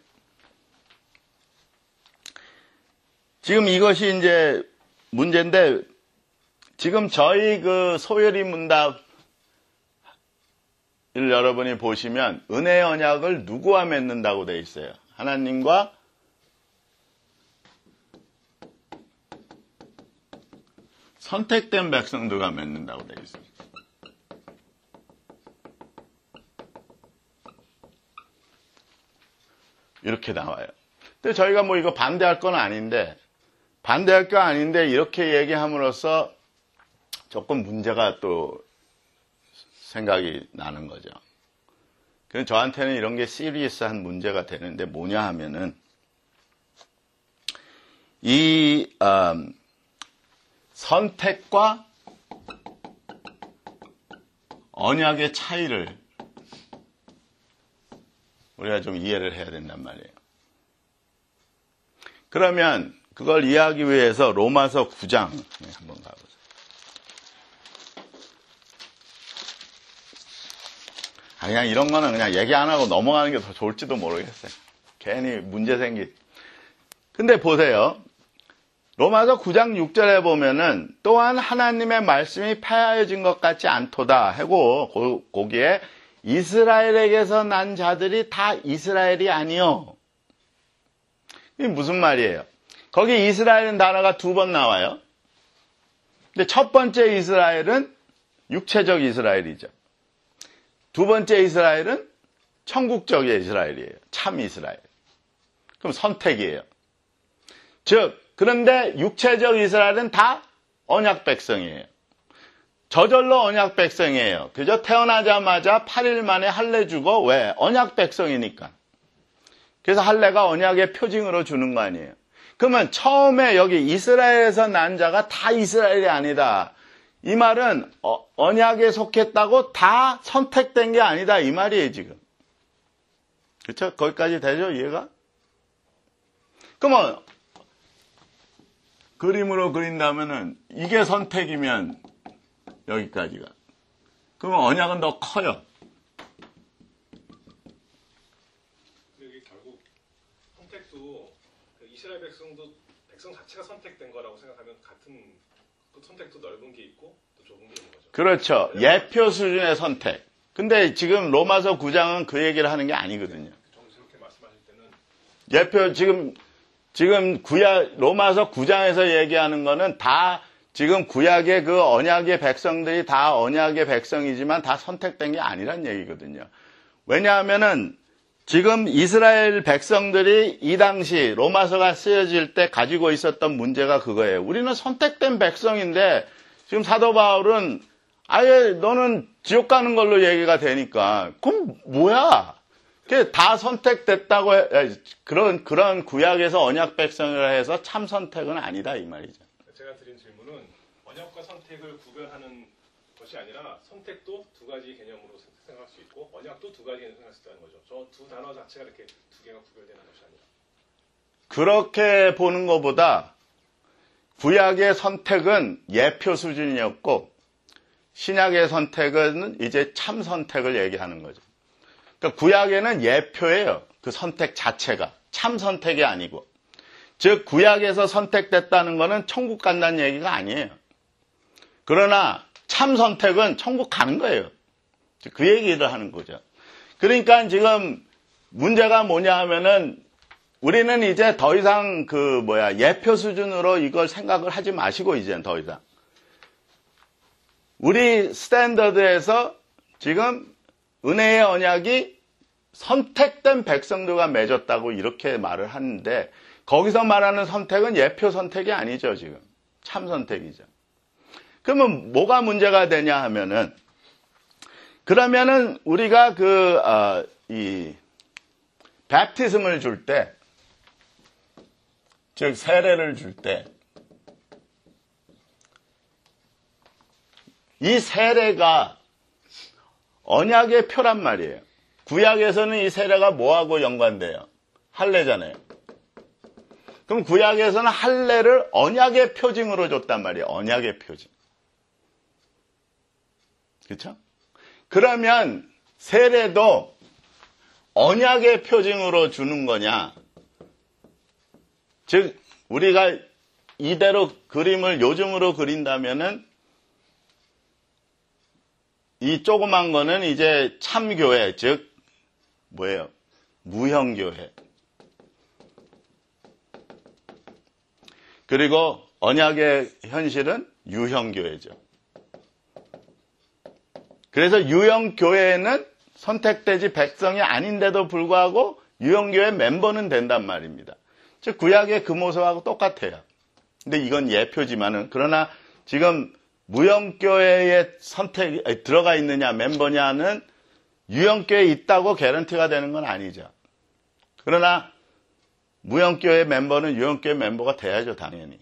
지금 이것이 이제 문제인데, 지금 저희 그 소열이 문답을 여러분이 보시면 은혜의 언약을 누구와 맺는다고 되어 있어요? 하나님과 선택된 백성들과 맺는다고 되어 있어요. 이렇게 나와요. 근데 저희가 뭐 이거 반대할 건 아닌데, 반대할 건 아닌데 이렇게 얘기함으로써 조금 문제가 또 생각이 나는 거죠. 그래서 저한테는 이런 게 시리어스한 문제가 되는데 뭐냐 하면은, 이 음, 선택과 언약의 차이를 우리가 좀 이해를 해야 된단 말이에요. 그러면 그걸 이해하기 위해서 로마서 구 장 한번 가보세요. 아, 그냥 이런 거는 그냥 얘기 안 하고 넘어가는 게 더 좋을지도 모르겠어요. 괜히 문제 생기. 근데 보세요. 로마서 구 장 육 절에 보면은 또한 하나님의 말씀이 폐하여진 것 같지 않도다 하고, 거기에 이스라엘에게서 난 자들이 다 이스라엘이 아니요. 이게 무슨 말이에요? 거기 이스라엘은 단어가 두 번 나와요. 근데 첫 번째 이스라엘은 육체적 이스라엘이죠. 두 번째 이스라엘은 천국적 이스라엘이에요. 참 이스라엘. 그럼 선택이에요. 즉, 그런데 육체적 이스라엘은 다 언약 백성이에요. 저절로 언약 백성이에요. 그저 태어나자마자 팔 일 만에 할례 주고, 왜? 언약 백성이니까. 그래서 할례가 언약의 표징으로 주는 거 아니에요. 그러면 처음에 여기 이스라엘에서 난 자가 다 이스라엘이 아니다. 이 말은 어, 언약에 속했다고 다 선택된 게 아니다. 이 말이에요, 지금. 그렇죠? 거기까지 되죠? 이해가? 그러면 그림으로 그린다면은 이게 선택이면 여기까지가. 그러면 언약은 더 커요. 이게 결국 선택도 그 이스라엘 백성도 백성 자체가 선택된 거라고 생각하면 같은 그 선택도 넓은 게 있고 또 좁은 게 있는 거죠. 그렇죠. 예표 수준의 선택. 근데 지금 로마서 구 장은 그 얘기를 하는 게 아니거든요. 정스럽게 말씀하실 때는 예표 지금 지금 구약, 로마서 구 장에서 얘기하는 거는 다 지금 구약의 그 언약의 백성들이 다 언약의 백성이지만 다 선택된 게 아니란 얘기거든요. 왜냐하면은 지금 이스라엘 백성들이 이 당시 로마서가 쓰여질 때 가지고 있었던 문제가 그거예요. 우리는 선택된 백성인데 지금 사도 바울은 아예 너는 지옥 가는 걸로 얘기가 되니까 그럼 뭐야? 다 선택됐다고 해, 그런 그런 구약에서 언약 백성이라 해서 참 선택은 아니다 이 말이죠. 제가 드린 질문은 언약과 선택을 구별하는 것이 아니라 선택도 두 가지 개념으로 생각할 수 있고 언약도 두 가지 개념으로 생각할 수 있다는 거죠. 저 두 단어 자체가 이렇게 두 개가 구별되는 것이 아니라. 그렇게 보는 것보다 구약의 선택은 예표 수준이었고 신약의 선택은 이제 참 선택을 얘기하는 거죠. 그러니까 구약에는 예표예요. 그 선택 자체가 참 선택이 아니고, 즉 구약에서 선택됐다는 것은 천국 간다는 얘기가 아니에요. 그러나 참 선택은 천국 가는 거예요. 그 얘기를 하는 거죠. 그러니까 지금 문제가 뭐냐 하면은 우리는 이제 더 이상 그 뭐야 예표 수준으로 이걸 생각을 하지 마시고 이제는 더 이상 우리 스탠더드에서 지금 은혜의 언약이 선택된 백성들과 맺었다고 이렇게 말을 하는데 거기서 말하는 선택은 예표 선택이 아니죠. 지금 참 선택이죠. 그러면 뭐가 문제가 되냐 하면은 그러면은 우리가 그 어, 이 베프티즘을 줄 때, 즉 세례를 줄 때 이 세례가 언약의 표란 말이에요. 구약에서는 이 세례가 뭐하고 연관돼요? 할례잖아요. 그럼 구약에서는 할례를 언약의 표징으로 줬단 말이에요. 언약의 표징. 그렇죠? 그러면 세례도 언약의 표징으로 주는 거냐? 즉 우리가 이대로 그림을 요즘으로 그린다면은 이 조그만 거는 이제 참교회, 즉 뭐예요? 무형교회. 그리고 언약의 현실은 유형교회죠. 그래서 유형교회는 선택되지 백성이 아닌데도 불구하고 유형교회 멤버는 된단 말입니다. 즉 구약의 그 모습하고 똑같아요. 근데 이건 예표지만은 그러나 지금 무형교회에 선택 들어가 있느냐 멤버냐는 유형교회에 있다고 개런티가 되는 건 아니죠. 그러나 무형교회 멤버는 유형교회 멤버가 돼야죠, 당연히.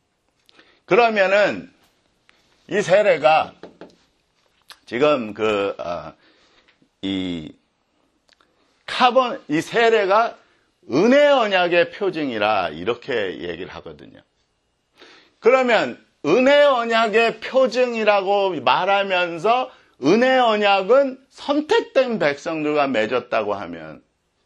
그러면은 이 세례가 지금 그 어, 이 카본 이 세례가 은혜 언약의 표징이라 이렇게 얘기를 하거든요. 그러면 은혜 언약의 표징이라고 말하면서 은혜 언약은 선택된 백성들과 맺었다고 하면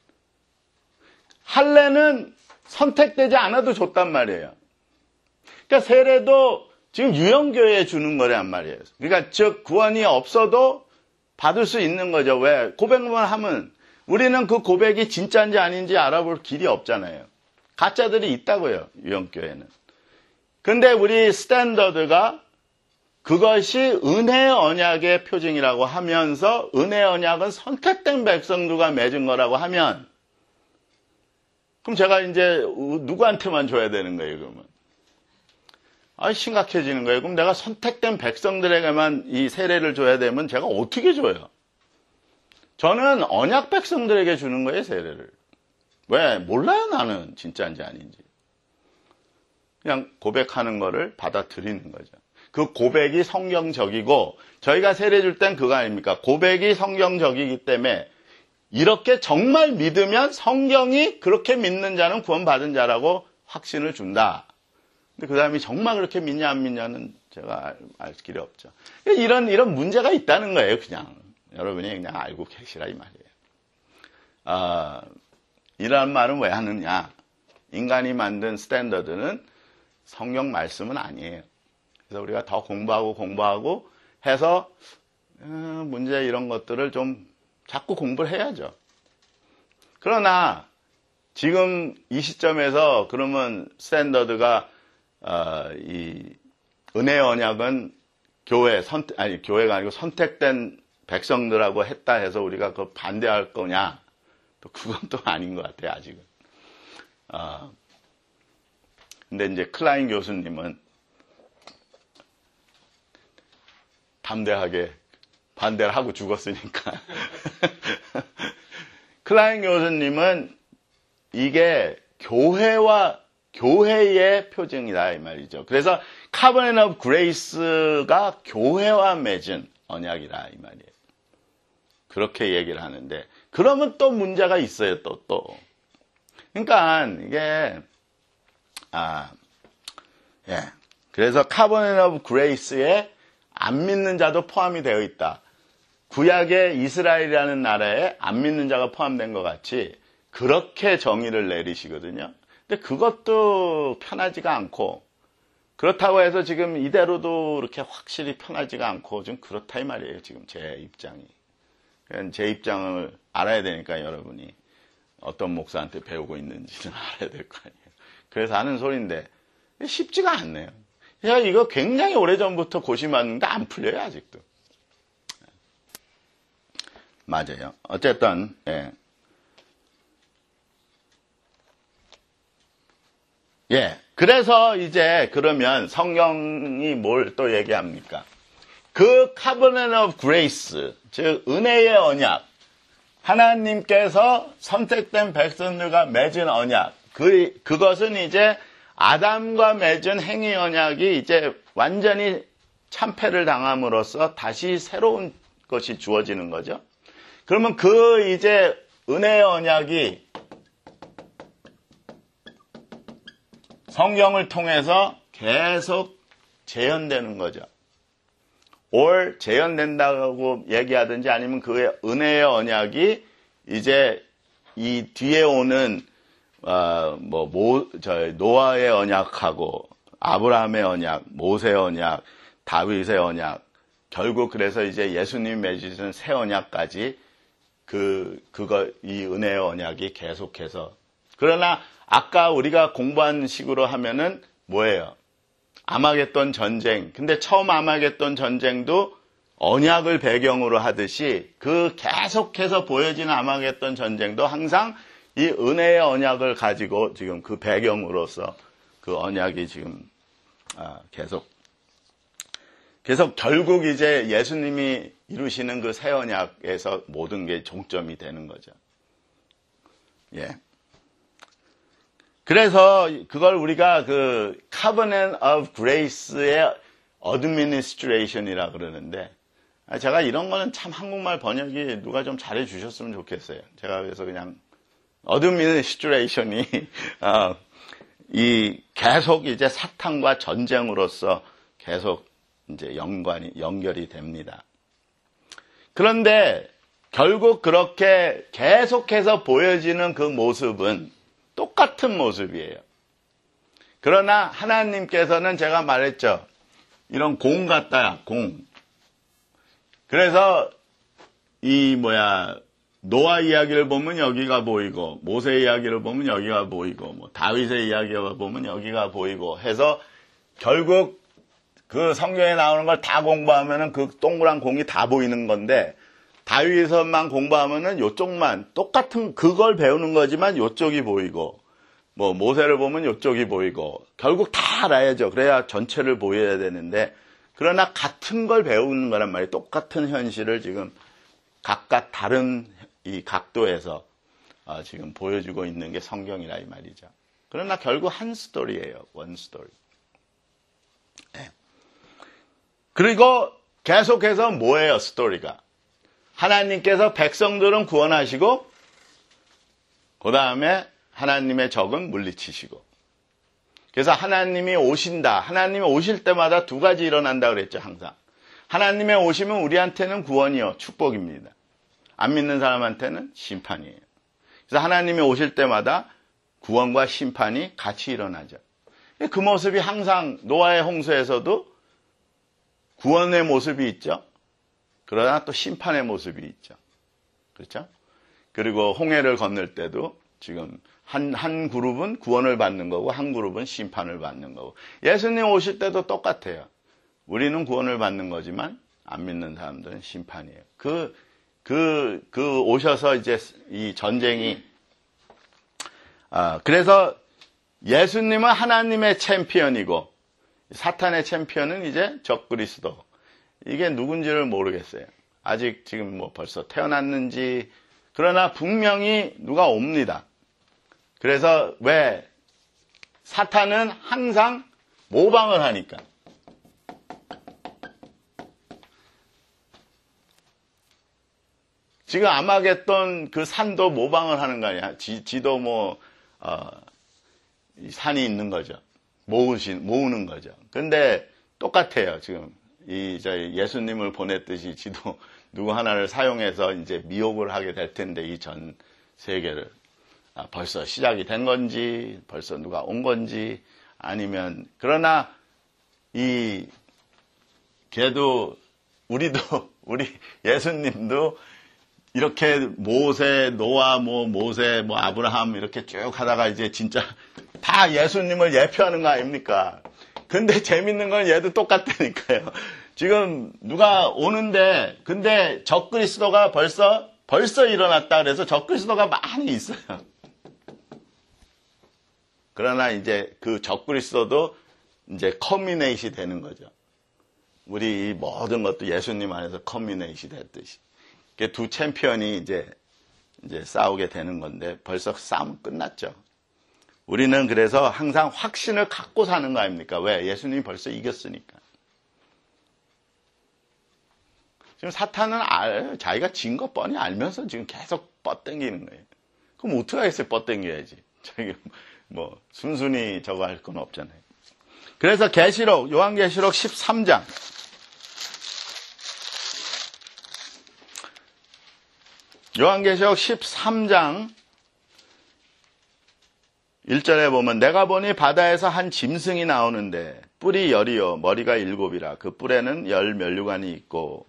할례는 선택되지 않아도 줬단 말이에요. 그러니까 세례도 지금 유형교회에 주는 거란 말이에요. 그러니까 즉 구원이 없어도 받을 수 있는 거죠. 왜? 고백만 하면 우리는 그 고백이 진짜인지 아닌지 알아볼 길이 없잖아요. 가짜들이 있다고요. 유형교회는. 근데 우리 스탠더드가 그것이 은혜 언약의 표징이라고 하면서 은혜 언약은 선택된 백성들과 맺은 거라고 하면 그럼 제가 이제 누구한테만 줘야 되는 거예요, 그러면? 아, 심각해지는 거예요. 그럼 내가 선택된 백성들에게만 이 세례를 줘야 되면 제가 어떻게 줘요? 저는 언약 백성들에게 주는 거예요, 세례를. 왜? 몰라요, 나는 진짜인지 아닌지. 그냥 고백하는 거를 받아들이는 거죠. 그 고백이 성경적이고 저희가 세례 줄 땐 그거 아닙니까? 고백이 성경적이기 때문에 이렇게 정말 믿으면 성경이 그렇게 믿는 자는 구원받은 자라고 확신을 준다. 근데 그 사람이 정말 그렇게 믿냐 안 믿냐는 제가 알, 알 길이 없죠. 이런 이런 문제가 있다는 거예요. 그냥 여러분이 그냥 알고 계시라 이 말이에요. 아, 이런 말은 왜 하느냐? 인간이 만든 스탠더드는 성경 말씀은 아니에요. 그래서 우리가 더 공부하고 공부하고 해서 문제 이런 것들을 좀 자꾸 공부를 해야죠. 그러나 지금 이 시점에서 그러면 스탠더드가 어, 이 은혜의 언약은 교회 선택 아니 교회가 아니고 선택된 백성들하고 했다 해서 우리가 그 반대할 거냐? 또 그건 또 아닌 것 같아요 아직은. 어, 근데 이제 클라인 교수님은 담대하게 반대를 하고 죽었으니까. 클라인 교수님은 이게 교회와 교회의 표징이다 이 말이죠. 그래서 Covenant of Grace가 교회와 맺은 언약이라 이 말이에요. 그렇게 얘기를 하는데 그러면 또 문제가 있어요. 또 또. 그러니까 이게 아 예. 그래서 Covenant of Grace에 안 믿는 자도 포함이 되어 있다. 구약의 이스라엘이라는 나라에 안 믿는 자가 포함된 것 같이 그렇게 정의를 내리시거든요. 근데 그것도 편하지가 않고 그렇다고 해서 지금 이대로도 이렇게 확실히 편하지가 않고 좀 그렇다 이 말이에요. 지금 제 입장이. 제 입장을 알아야 되니까 여러분이 어떤 목사한테 배우고 있는지는 알아야 될 거 아니에요. 그래서 하는 소리인데 쉽지가 않네요. 야, 이거 굉장히 오래전부터 고심하는데 안 풀려요, 아직도. 맞아요. 어쨌든, 예. 예. 그래서 이제 그러면 성경이 뭘 또 얘기합니까? 그 Covenant of Grace, 즉, 은혜의 언약. 하나님께서 선택된 백성들과 맺은 언약. 그, 그것은 이제 아담과 맺은 행위 언약이 이제 완전히 참패를 당함으로써 다시 새로운 것이 주어지는 거죠. 그러면 그 이제 은혜의 언약이 성경을 통해서 계속 재현되는 거죠. 올 재현된다고 얘기하든지 아니면 그 은혜의 언약이 이제 이 뒤에 오는 어, 뭐, 모, 저, 노아의 언약하고, 아브라함의 언약, 모세의 언약, 다윗의 언약, 결국 그래서 이제 예수님이 맺으신 새 언약까지 그, 그거, 이 은혜의 언약이 계속해서. 그러나 아까 우리가 공부한 식으로 하면은 뭐예요? 아마겟돈 전쟁. 근데 처음 아마겟돈 전쟁도 언약을 배경으로 하듯이 그 계속해서 보여지는 아마겟돈 전쟁도 항상 이 은혜의 언약을 가지고 지금 그 배경으로서 그 언약이 지금 아, 계속 계속 결국 이제 예수님이 이루시는 그 새 언약에서 모든 게 종점이 되는 거죠. 예. 그래서 그걸 우리가 그 Covenant of Grace의 Administration이라 그러는데 제가 이런 거는 참 한국말 번역이 누가 좀 잘해 주셨으면 좋겠어요. 제가 그래서 그냥 어드미니스트레이션이 어, 이 계속 이제 사탄과 전쟁으로서 계속 이제 연관이 연결이 됩니다. 그런데 결국 그렇게 계속해서 보여지는 그 모습은 똑같은 모습이에요. 그러나 하나님께서는 제가 말했죠. 이런 공 같다, 공. 그래서 이 뭐야 노아 이야기를 보면 여기가 보이고 모세 이야기를 보면 여기가 보이고 뭐 다윗의 이야기를 보면 여기가 보이고 해서 결국 그 성경에 나오는 걸 다 공부하면은 그 동그란 공이 다 보이는 건데 다윗에서만 공부하면은 요쪽만 똑같은 그걸 배우는 거지만 요쪽이 보이고 뭐 모세를 보면 요쪽이 보이고 결국 다 알아야죠. 그래야 전체를 보여야 되는데 그러나 같은 걸 배우는 거란 말이에요. 똑같은 현실을 지금 각각 다른 이 각도에서 어, 지금 보여주고 있는 게 성경이라 이 말이죠. 그러나 결국 한 스토리예요. 원 스토리. 네. 그리고 계속해서 뭐예요? 스토리가. 하나님께서 백성들은 구원하시고 그 다음에 하나님의 적은 물리치시고 그래서 하나님이 오신다. 하나님이 오실 때마다 두 가지 일어난다 그랬죠. 항상. 하나님의 오심은 우리한테는 구원이요. 축복입니다. 안 믿는 사람한테는 심판이에요. 그래서 하나님이 오실 때마다 구원과 심판이 같이 일어나죠. 그 모습이 항상 노아의 홍수에서도 구원의 모습이 있죠. 그러나 또 심판의 모습이 있죠. 그렇죠? 그리고 홍해를 건널 때도 지금 한, 한 그룹은 구원을 받는 거고, 한 그룹은 심판을 받는 거고. 예수님 오실 때도 똑같아요. 우리는 구원을 받는 거지만, 안 믿는 사람들은 심판이에요. 그, 그, 그 오셔서 이제 이 전쟁이, 아, 그래서 예수님은 하나님의 챔피언이고, 사탄의 챔피언은 이제 적그리스도. 이게 누군지를 모르겠어요. 아직 지금 뭐 벌써 태어났는지, 그러나 분명히 누가 옵니다. 그래서 왜 사탄은 항상 모방을 하니까. 지금 아마겟돈 그 산도 모방을 하는 거 아니야. 지, 지도 뭐, 어, 산이 있는 거죠. 모으신, 모으는 거죠. 근데 똑같아요, 지금. 이, 저, 예수님을 보냈듯이 지도 누구 하나를 사용해서 이제 미혹을 하게 될 텐데, 이 전 세계를. 아, 벌써 시작이 된 건지, 벌써 누가 온 건지, 아니면, 그러나, 이, 걔도, 우리도, 우리 예수님도 이렇게 모세, 노아, 뭐, 모세, 뭐, 아브라함 이렇게 쭉 하다가 이제 진짜 다 예수님을 예표하는 거 아닙니까? 근데 재밌는 건 얘도 똑같다니까요. 지금 누가 오는데, 근데 적그리스도가 벌써, 벌써 일어났다 그래서 적그리스도가 많이 있어요. 그러나 이제 그 적그리스도도 이제 커뮤네이시 되는 거죠. 우리 이 모든 것도 예수님 안에서 커뮤네이시 됐듯이. 두 챔피언이 이제, 이제 싸우게 되는 건데 벌써 싸움은 끝났죠. 우리는 그래서 항상 확신을 갖고 사는 거 아닙니까? 왜? 예수님이 벌써 이겼으니까. 지금 사탄은 알, 자기가 진 거 뻔히 알면서 지금 계속 뻗당기는 거예요. 그럼 어떻게 하겠어요? 뻗당겨야지. 저기 뭐 순순히 저거 할 건 없잖아요. 그래서 계시록, 요한계시록 십삼 장. 요한계시록 십삼 장 일 절에 보면 내가 보니 바다에서 한 짐승이 나오는데 뿔이 열이요 머리가 일곱이라 그 뿔에는 열 면류관이 있고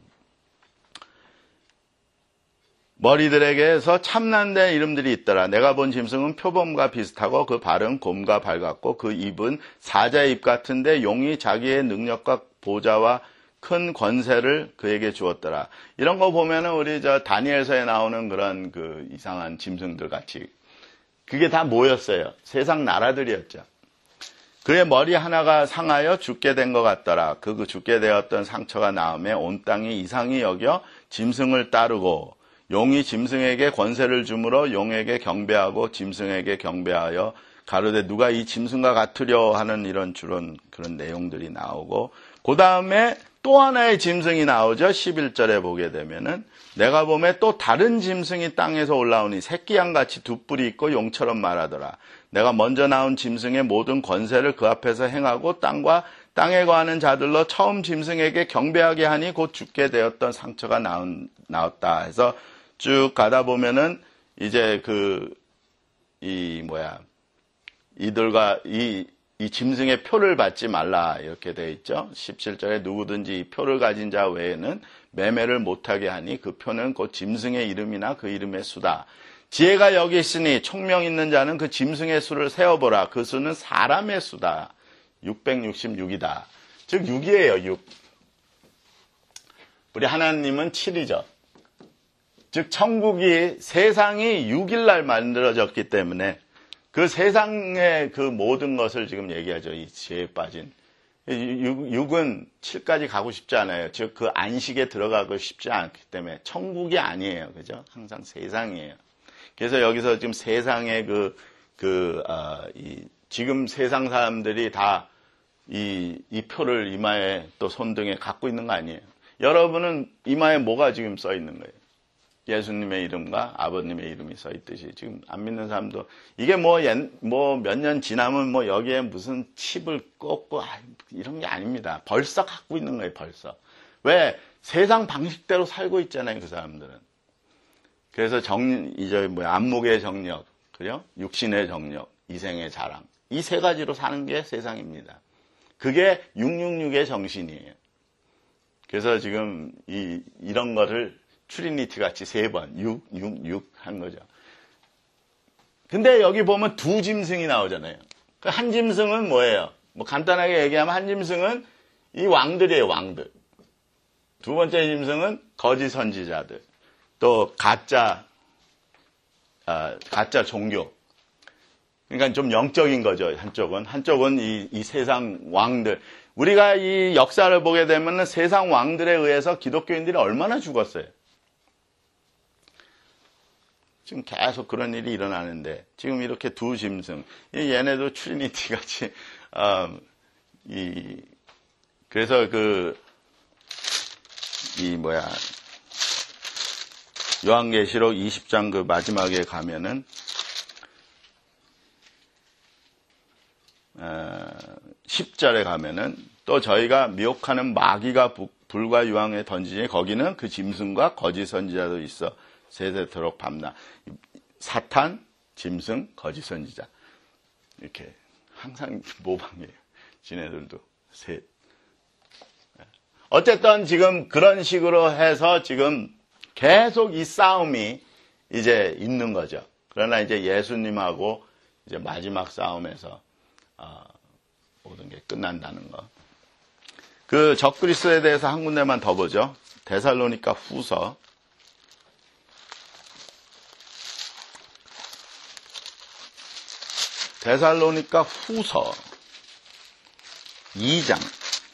머리들에게서 참난된 이름들이 있더라. 내가 본 짐승은 표범과 비슷하고 그 발은 곰과 밝았고 그 입은 사자의 입 같은데 용이 자기의 능력과 보좌와 큰 권세를 그에게 주었더라. 이런 거 보면은 우리 저 다니엘서에 나오는 그런 그 이상한 짐승들 같이 그게 다 뭐였어요? 세상 나라들이었죠. 그의 머리 하나가 상하여 죽게 된 것 같더라. 그, 그 죽게 되었던 상처가 나음에 온 땅이 이상히 여겨 짐승을 따르고 용이 짐승에게 권세를 주므로 용에게 경배하고 짐승에게 경배하여 가로되 누가 이 짐승과 같으려 하는 이런 주런 그런 내용들이 나오고 그 다음에 또 하나의 짐승이 나오죠. 십일 절에 보게 되면은 내가 보면 또 다른 짐승이 땅에서 올라오니 새끼양같이 두 뿔이 있고 용처럼 말하더라. 내가 먼저 나온 짐승의 모든 권세를 그 앞에서 행하고 땅과 땅에 거하는 자들로 처음 짐승에게 경배하게 하니 곧 죽게 되었던 상처가 나온, 나왔다 해서 쭉 가다 보면은 이제 그, 이 뭐야, 이들과 이, 이 짐승의 표를 받지 말라 이렇게 되어 있죠. 십칠 절에 누구든지 이 표를 가진 자 외에는 매매를 못하게 하니 그 표는 곧 짐승의 이름이나 그 이름의 수다. 지혜가 여기 있으니 총명 있는 자는 그 짐승의 수를 세어보라. 그 수는 사람의 수다. 육백육십육이다. 즉 육이에요. 육. 우리 하나님은 칠이죠. 즉 천국이 세상이 육 일 날 만들어졌기 때문에 그 세상의 그 모든 것을 지금 얘기하죠. 이 지혜에 빠진. 육은 칠까지 가고 싶지 않아요. 즉, 그 안식에 들어가고 싶지 않기 때문에 천국이 아니에요. 그죠? 항상 세상이에요. 그래서 여기서 지금 세상의 그, 그, 어, 이, 지금 세상 사람들이 다 이, 이 표를 이마에 또 손등에 갖고 있는 거 아니에요. 여러분은 이마에 뭐가 지금 써 있는 거예요? 예수님의 이름과 아버님의 이름이 써 있듯이 지금 안 믿는 사람도 이게 뭐 뭐 몇 년 지나면 뭐 여기에 무슨 칩을 꽂고 아, 이런 게 아닙니다. 벌써 갖고 있는 거예요. 벌써. 왜? 세상 방식대로 살고 있잖아요. 그 사람들은. 그래서 정 이제 뭐 안목의 정력, 그죠? 육신의 정력, 이생의 자랑 이 세 가지로 사는 게 세상입니다. 그게 육육육의 정신이에요. 그래서 지금 이 이런 거를 트리니티 같이 세 번, 육, 육, 육 한 거죠. 근데 여기 보면 두 짐승이 나오잖아요. 그 한 짐승은 뭐예요? 뭐 간단하게 얘기하면 한 짐승은 이 왕들이에요, 왕들. 두 번째 짐승은 거짓 선지자들. 또 가짜, 아, 가짜 종교. 그러니까 좀 영적인 거죠, 한쪽은. 한쪽은 이, 이 세상 왕들. 우리가 이 역사를 보게 되면 세상 왕들에 의해서 기독교인들이 얼마나 죽었어요. 지금 계속 그런 일이 일어나는데, 지금 이렇게 두 짐승, 얘네도 트리니티 같이, 어, 이, 그래서 그, 이 뭐야, 요한계시록 이십 장 그 마지막에 가면은, 어, 십 절에 가면은, 또 저희가 미혹하는 마귀가 불과 유황에 던지니 거기는 그 짐승과 거짓 선지자도 있어. 세세토록 밤낮. 사탄, 짐승, 거짓 선지자. 이렇게 항상 모방이에요. 지네들도 셋. 어쨌든 지금 그런 식으로 해서 지금 계속 이 싸움이 이제 있는 거죠. 그러나 이제 예수님하고 이제 마지막 싸움에서 어, 모든 게 끝난다는 거. 그 적그리스도에 대해서 한 군데만 더 보죠. 데살로니가 후서. 데살로니가 후서 이 장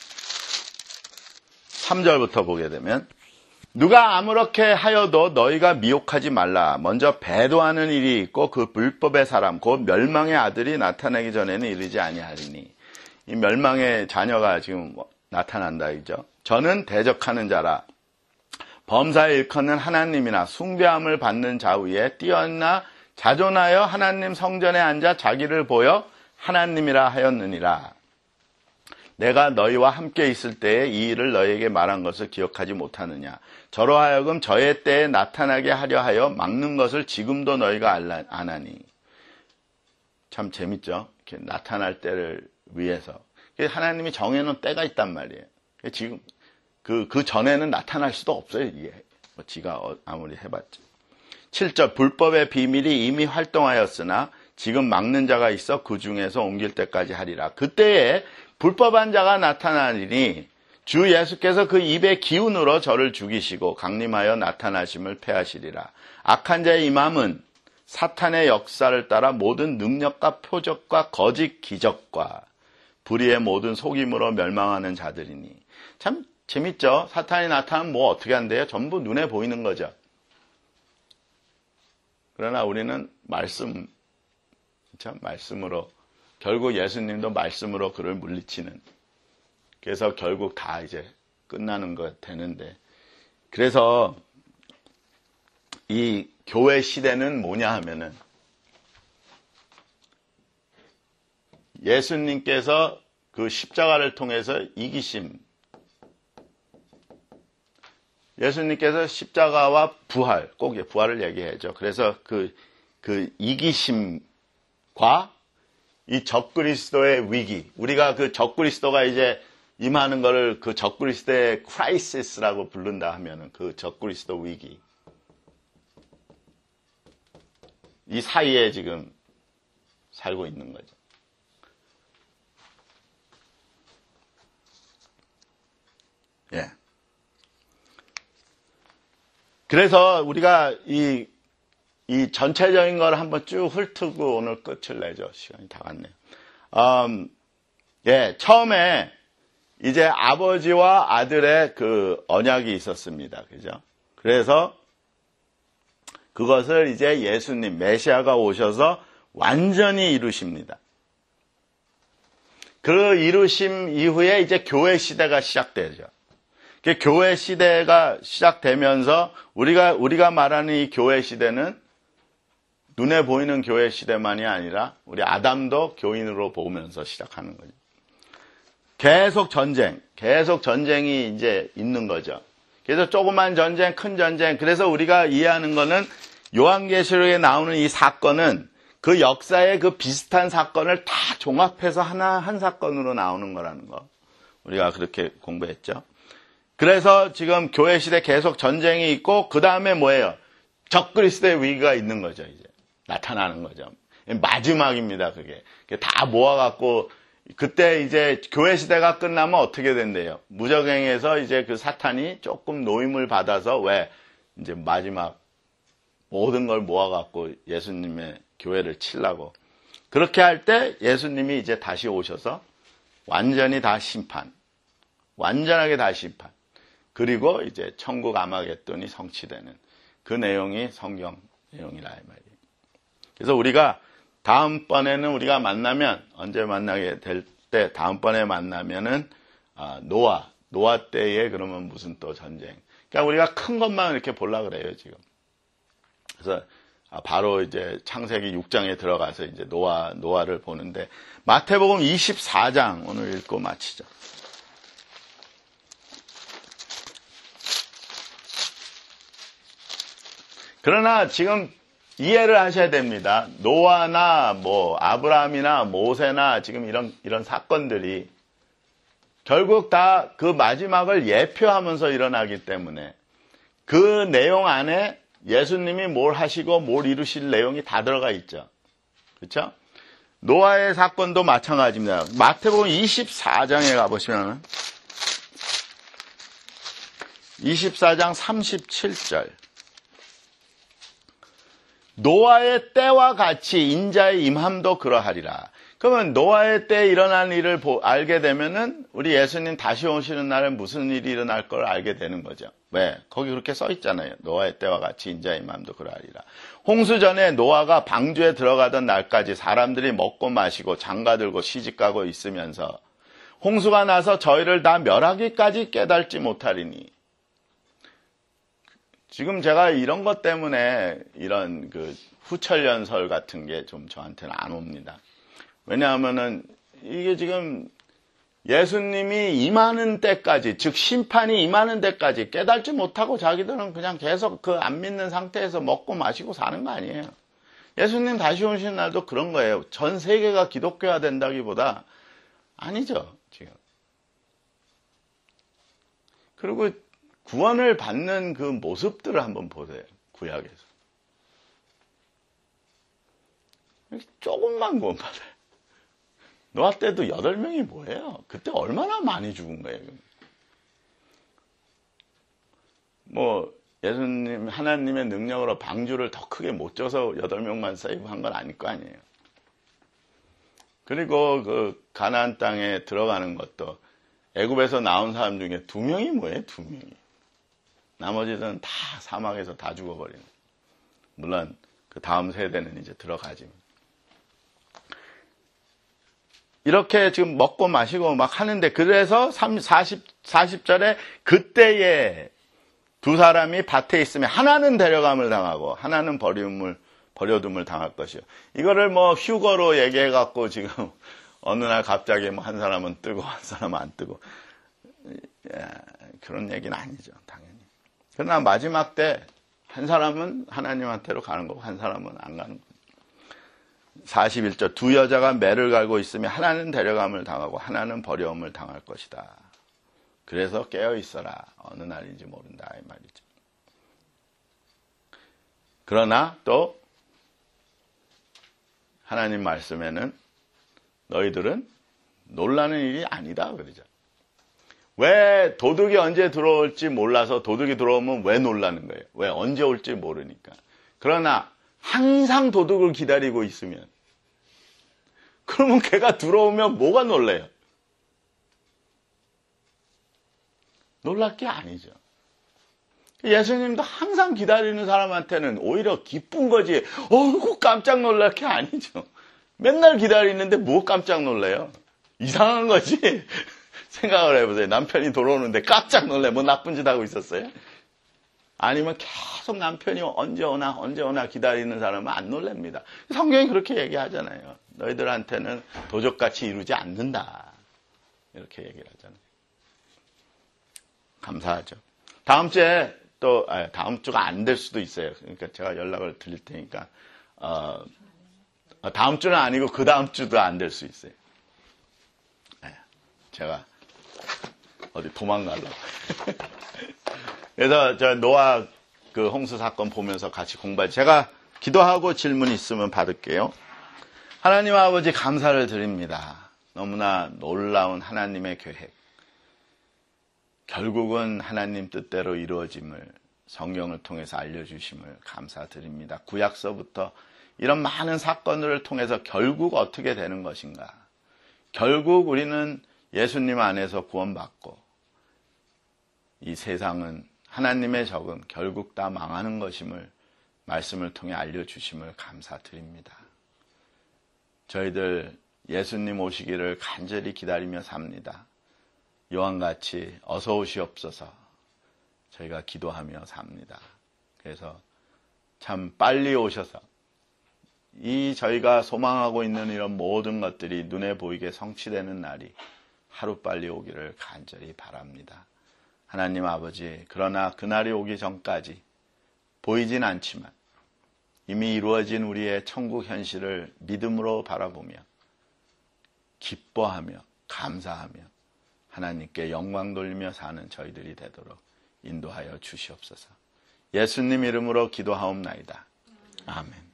삼 절부터 보게 되면 누가 아무렇게 하여도 너희가 미혹하지 말라. 먼저 배도하는 일이 있고 그 불법의 사람 곧 멸망의 아들이 나타나기 전에는 이르지 아니하리니. 이 멸망의 자녀가 지금 나타난다 이죠. 저는 대적하는 자라. 범사에 일컫는 하나님이나 숭배함을 받는 자 위에 뛰어나 자존하여 하나님 성전에 앉아 자기를 보여 하나님이라 하였느니라. 내가 너희와 함께 있을 때에 이 일을 너희에게 말한 것을 기억하지 못하느냐. 저로 하여금 저의 때에 나타나게 하려 하여 막는 것을 지금도 너희가 아나니. 참 재밌죠? 이렇게 나타날 때를 위해서. 하나님이 정해놓은 때가 있단 말이에요. 지금 그, 그 전에는 나타날 수도 없어요. 이게 뭐 지가 아무리 해봤지. 칠 절 불법의 비밀이 이미 활동하였으나 지금 막는 자가 있어 그 중에서 옮길 때까지 하리라. 그때에 불법한 자가 나타나리니 주 예수께서 그 입의 기운으로 저를 죽이시고 강림하여 나타나심을 패하시리라. 악한 자의 임함은 사탄의 역사를 따라 모든 능력과 표적과 거짓 기적과 불의의 모든 속임으로 멸망하는 자들이니. 참 재밌죠? 사탄이 나타나면 뭐 어떻게 한대요? 전부 눈에 보이는 거죠. 그러나 우리는 말씀, 참 말씀으로, 결국 예수님도 말씀으로 그를 물리치는. 그래서 결국 다 이제 끝나는 거 되는데. 그래서 이 교회 시대는 뭐냐 하면은 예수님께서 그 십자가를 통해서 이기심, 예수님께서 십자가와 부활, 꼭 부활을 얘기해야죠. 그래서 그, 그 이기심과 이 적그리스도의 위기, 우리가 그 적그리스도가 이제 임하는 거를 그 적그리스도의 크라이시스라고 부른다 하면은 그 적그리스도 위기. 이 사이에 지금 살고 있는 거죠. 예. 그래서 우리가 이, 이 전체적인 걸 한번 쭉 훑고 오늘 끝을 내죠. 시간이 다 갔네요. 음, 예, 처음에 이제 아버지와 아들의 그 언약이 있었습니다. 그죠? 그래서 그것을 이제 예수님, 메시아가 오셔서 완전히 이루십니다. 그 이루심 이후에 이제 교회 시대가 시작되죠. 교회 시대가 시작되면서 우리가 우리가 말하는 이 교회 시대는 눈에 보이는 교회 시대만이 아니라 우리 아담도 교인으로 보면서 시작하는 거죠. 계속 전쟁, 계속 전쟁이 이제 있는 거죠. 그래서 조그만 전쟁, 큰 전쟁. 그래서 우리가 이해하는 거는 요한계시록에 나오는 이 사건은 그 역사의 그 비슷한 사건을 다 종합해서 하나 한 사건으로 나오는 거라는 거. 우리가 그렇게 공부했죠. 그래서 지금 교회 시대 계속 전쟁이 있고 그 다음에 뭐예요? 적그리스도의 위기가 있는 거죠. 이제 나타나는 거죠. 마지막입니다, 그게. 다 모아갖고, 그때 이제 교회 시대가 끝나면 어떻게 된대요? 무적행에서 이제 그 사탄이 조금 노임을 받아서 왜? 이제 마지막 모든 걸 모아갖고 예수님의 교회를 치려고. 그렇게 할 때 예수님이 이제 다시 오셔서 완전히 다 심판. 완전하게 다 심판. 그리고 이제 천국 아마겟돈이 성취되는 그 내용이 성경 내용이라 이 말이에요. 그래서 우리가 다음번에는 우리가 만나면 언제 만나게 될 때 다음번에 만나면은 아, 노아 노아 때에 그러면 무슨 또 전쟁. 그러니까 우리가 큰 것만 이렇게 보려 그래요 지금. 그래서 아, 바로 이제 창세기 육 장에 들어가서 이제 노아 노아를 보는데 마태복음 이십사 장 오늘 읽고 마치죠. 그러나 지금 이해를 하셔야 됩니다. 노아나 뭐 아브라함이나 모세나 지금 이런 이런 사건들이 결국 다 그 마지막을 예표하면서 일어나기 때문에 그 내용 안에 예수님이 뭘 하시고 뭘 이루실 내용이 다 들어가 있죠. 그렇죠? 노아의 사건도 마찬가지입니다. 마태복음 이십사 장에 가보시면 이십사 장 삼십칠 절 노아의 때와 같이 인자의 임함도 그러하리라. 그러면 노아의 때에 일어난 일을 보, 알게 되면은 우리 예수님 다시 오시는 날에 무슨 일이 일어날 걸 알게 되는 거죠. 왜? 거기 그렇게 써 있잖아요. 노아의 때와 같이 인자의 임함도 그러하리라. 홍수 전에 노아가 방주에 들어가던 날까지 사람들이 먹고 마시고 장가들고 시집가고 있으면서 홍수가 나서 저희를 다 멸하기까지 깨달지 못하리니. 지금 제가 이런 것 때문에 이런 그 후철연설 같은 게 좀 저한테는 안 옵니다. 왜냐하면은 이게 지금 예수님이 임하는 때까지, 즉 심판이 임하는 때까지 깨달지 못하고 자기들은 그냥 계속 그 안 믿는 상태에서 먹고 마시고 사는 거 아니에요. 예수님 다시 오시는 날도 그런 거예요. 전 세계가 기독교화 된다기보다 아니죠, 지금. 그리고 구원을 받는 그 모습들을 한번 보세요. 구약에서. 조금만 구원받아요. 노아 때도 여덟 명이 뭐예요? 그때 얼마나 많이 죽은 거예요. 뭐 예수님 하나님의 능력으로 방주를 더 크게 못 쪄서 여덟 명만 세이브한 건 아닐 거 아니에요. 그리고 그 가나안 땅에 들어가는 것도 애굽에서 나온 사람 중에 두 명이 뭐예요? 두 명이. 나머지는 다 사막에서 다 죽어버리는. 물론 그 다음 세대는 이제 들어가지. 이렇게 지금 먹고 마시고 막 하는데 그래서 사십, 사십 절에 그때에 두 사람이 밭에 있으면 하나는 데려감을 당하고 하나는 버림을, 버려둠을 당할 것이요. 이거를 뭐 휴거로 얘기해갖고 지금 어느 날 갑자기 뭐 한 사람은 뜨고 한 사람은 안 뜨고. 야, 그런 얘기는 아니죠, 당연히. 그러나 마지막 때 한 사람은 하나님한테로 가는 거고 한 사람은 안 가는 거고. 사십일 절 두 여자가 매를 갈고 있으면 하나는 데려감을 당하고 하나는 버려움을 당할 것이다. 그래서 깨어 있어라. 어느 날인지 모른다 이 말이죠. 그러나 또 하나님 말씀에는 너희들은 놀라는 일이 아니다 그러죠. 왜 도둑이 언제 들어올지 몰라서 도둑이 들어오면 왜 놀라는 거예요? 왜 언제 올지 모르니까. 그러나 항상 도둑을 기다리고 있으면 그러면 걔가 들어오면 뭐가 놀래요? 놀랄 게 아니죠. 예수님도 항상 기다리는 사람한테는 오히려 기쁜 거지 어이구 깜짝 놀랄 게 아니죠. 맨날 기다리는데 뭐 깜짝 놀래요? 이상한 거지. 생각을 해보세요. 남편이 돌아오는데 깜짝 놀래. 뭐 나쁜 짓 하고 있었어요? 아니면 계속 남편이 언제 오나 언제 오나 기다리는 사람은 안 놀랍니다. 성경이 그렇게 얘기하잖아요. 너희들한테는 도적같이 이루지 않는다. 이렇게 얘기를 하잖아요. 감사하죠. 다음 주에 또 아, 다음 주가 안 될 수도 있어요. 그러니까 제가 연락을 드릴 테니까 어, 다음 주는 아니고 그 다음 주도 안 될 수 있어요. 네, 제가 어디 도망가려고. 그래서 저 노아 그 홍수 사건 보면서 같이 공부할 제가 기도하고 질문 있으면 받을게요. 하나님 아버지 감사를 드립니다. 너무나 놀라운 하나님의 계획. 결국은 하나님 뜻대로 이루어짐을 성경을 통해서 알려주심을 감사드립니다. 구약서부터 이런 많은 사건들을 통해서 결국 어떻게 되는 것인가. 결국 우리는 예수님 안에서 구원받고 이 세상은 하나님의 적은 결국 다 망하는 것임을 말씀을 통해 알려주심을 감사드립니다. 저희들 예수님 오시기를 간절히 기다리며 삽니다. 요한같이 어서 오시옵소서 저희가 기도하며 삽니다. 그래서 참 빨리 오셔서 이 저희가 소망하고 있는 이런 모든 것들이 눈에 보이게 성취되는 날이 하루빨리 오기를 간절히 바랍니다. 하나님 아버지, 그러나 그날이 오기 전까지 보이진 않지만 이미 이루어진 우리의 천국 현실을 믿음으로 바라보며 기뻐하며 감사하며 하나님께 영광 돌리며 사는 저희들이 되도록 인도하여 주시옵소서. 예수님 이름으로 기도하옵나이다. 아멘.